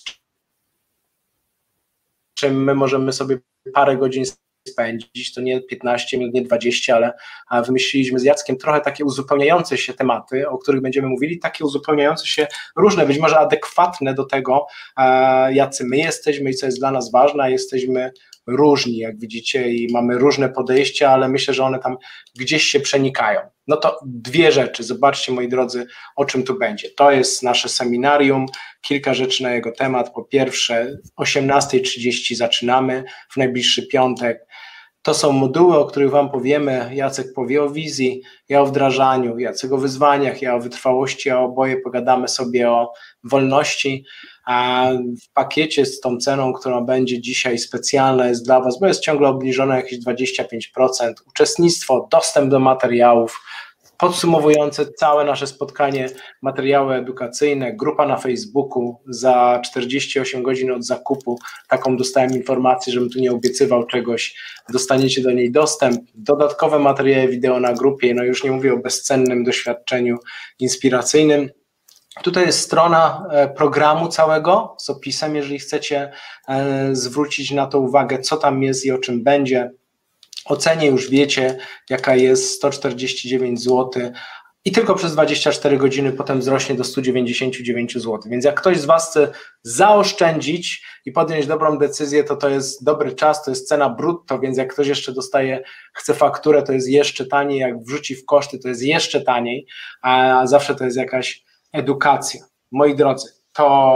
czym my możemy sobie parę godzin spędzić, to nie 15 minut, nie 20, ale wymyśliliśmy z Jackiem trochę takie uzupełniające się tematy, o których będziemy mówili, takie uzupełniające się różne, być może adekwatne do tego, jacy my jesteśmy i co jest dla nas ważne, jesteśmy różni, jak widzicie, i mamy różne podejścia, ale myślę, że one tam gdzieś się przenikają. No to 2 rzeczy, zobaczcie, moi drodzy, o czym tu będzie. To jest nasze seminarium, kilka rzeczy na jego temat. Po pierwsze, o 18:30 zaczynamy w najbliższy piątek. To są moduły, o których wam powiemy. Jacek powie o wizji, ja o wdrażaniu, Jacek o wyzwaniach, ja o wytrwałości, a oboje pogadamy sobie o wolności. A w pakiecie z tą ceną, która będzie dzisiaj specjalna, jest dla was, bo jest ciągle obniżone jakieś 25%, uczestnictwo, dostęp do materiałów, podsumowujące całe nasze spotkanie, materiały edukacyjne, grupa na Facebooku za 48 godzin od zakupu, taką dostałem informację, żebym tu nie obiecywał czegoś, dostaniecie do niej dostęp, dodatkowe materiały wideo na grupie, no już nie mówię o bezcennym doświadczeniu inspiracyjnym. Tutaj jest strona programu całego z opisem, jeżeli chcecie zwrócić na to uwagę, co tam jest i o czym będzie. O cenie już wiecie, jaka jest, 149 zł i tylko przez 24 godziny potem wzrośnie do 199 zł. Więc jak ktoś z was chce zaoszczędzić i podjąć dobrą decyzję, to jest dobry czas, to jest cena brutto, więc jak ktoś jeszcze chce fakturę, to jest jeszcze taniej, jak wrzuci w koszty, to jest jeszcze taniej, a zawsze to jest jakaś edukacja. Moi drodzy, to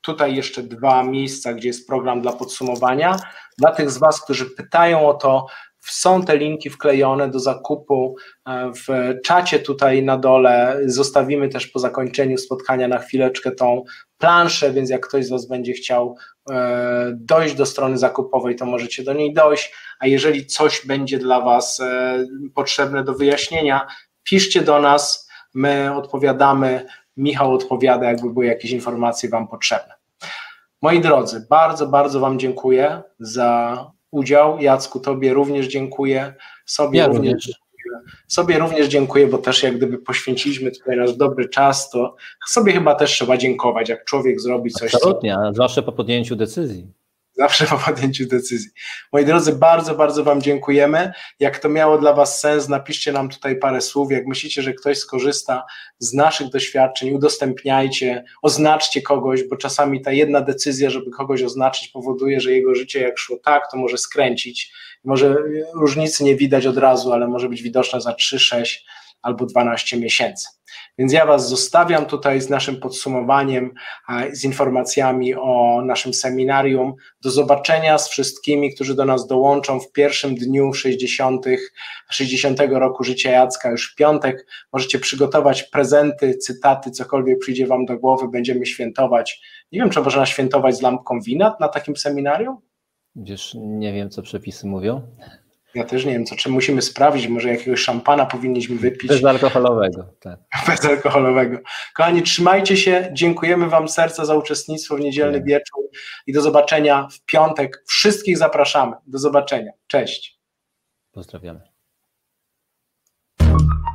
tutaj jeszcze 2 miejsca, gdzie jest program dla podsumowania. Dla tych z Was, którzy pytają o to, są te linki wklejone do zakupu w czacie tutaj na dole. Zostawimy też po zakończeniu spotkania na chwileczkę tą planszę, więc jak ktoś z Was będzie chciał dojść do strony zakupowej, to możecie do niej dojść, a jeżeli coś będzie dla Was potrzebne do wyjaśnienia, piszcie do nas, my odpowiadamy, Michał odpowiada, jakby były jakieś informacje Wam potrzebne. Moi drodzy, bardzo, bardzo Wam dziękuję za udział. Jacku, Tobie również dziękuję. Sobie również dziękuję, bo też jak gdyby poświęciliśmy tutaj nasz dobry czas, to sobie chyba też trzeba dziękować, jak człowiek zrobi coś. Absolutnie, a zwłaszcza po podjęciu decyzji. Zawsze po podjęciu decyzji. Moi drodzy, bardzo, bardzo Wam dziękujemy. Jak to miało dla Was sens, napiszcie nam tutaj parę słów. Jak myślicie, że ktoś skorzysta z naszych doświadczeń, udostępniajcie, oznaczcie kogoś, bo czasami ta jedna decyzja, żeby kogoś oznaczyć, powoduje, że jego życie jak szło tak, to może skręcić. Może różnicy nie widać od razu, ale może być widoczna za 3, 6 albo 12 miesięcy. Więc ja Was zostawiam tutaj z naszym podsumowaniem, z informacjami o naszym seminarium. Do zobaczenia z wszystkimi, którzy do nas dołączą w pierwszym dniu 60. roku życia Jacka, już w piątek. Możecie przygotować prezenty, cytaty, cokolwiek przyjdzie Wam do głowy, będziemy świętować. Nie wiem, czy można świętować z lampką wina na takim seminarium? Wiesz, nie wiem, co przepisy mówią. Ja też nie wiem, czy musimy sprawdzić, może jakiegoś szampana powinniśmy wypić. Bezalkoholowego, tak. Bezalkoholowego. Kochani, trzymajcie się, dziękujemy Wam z serca za uczestnictwo w niedzielny wieczór i do zobaczenia w piątek. Wszystkich zapraszamy. Do zobaczenia. Cześć. Pozdrawiamy.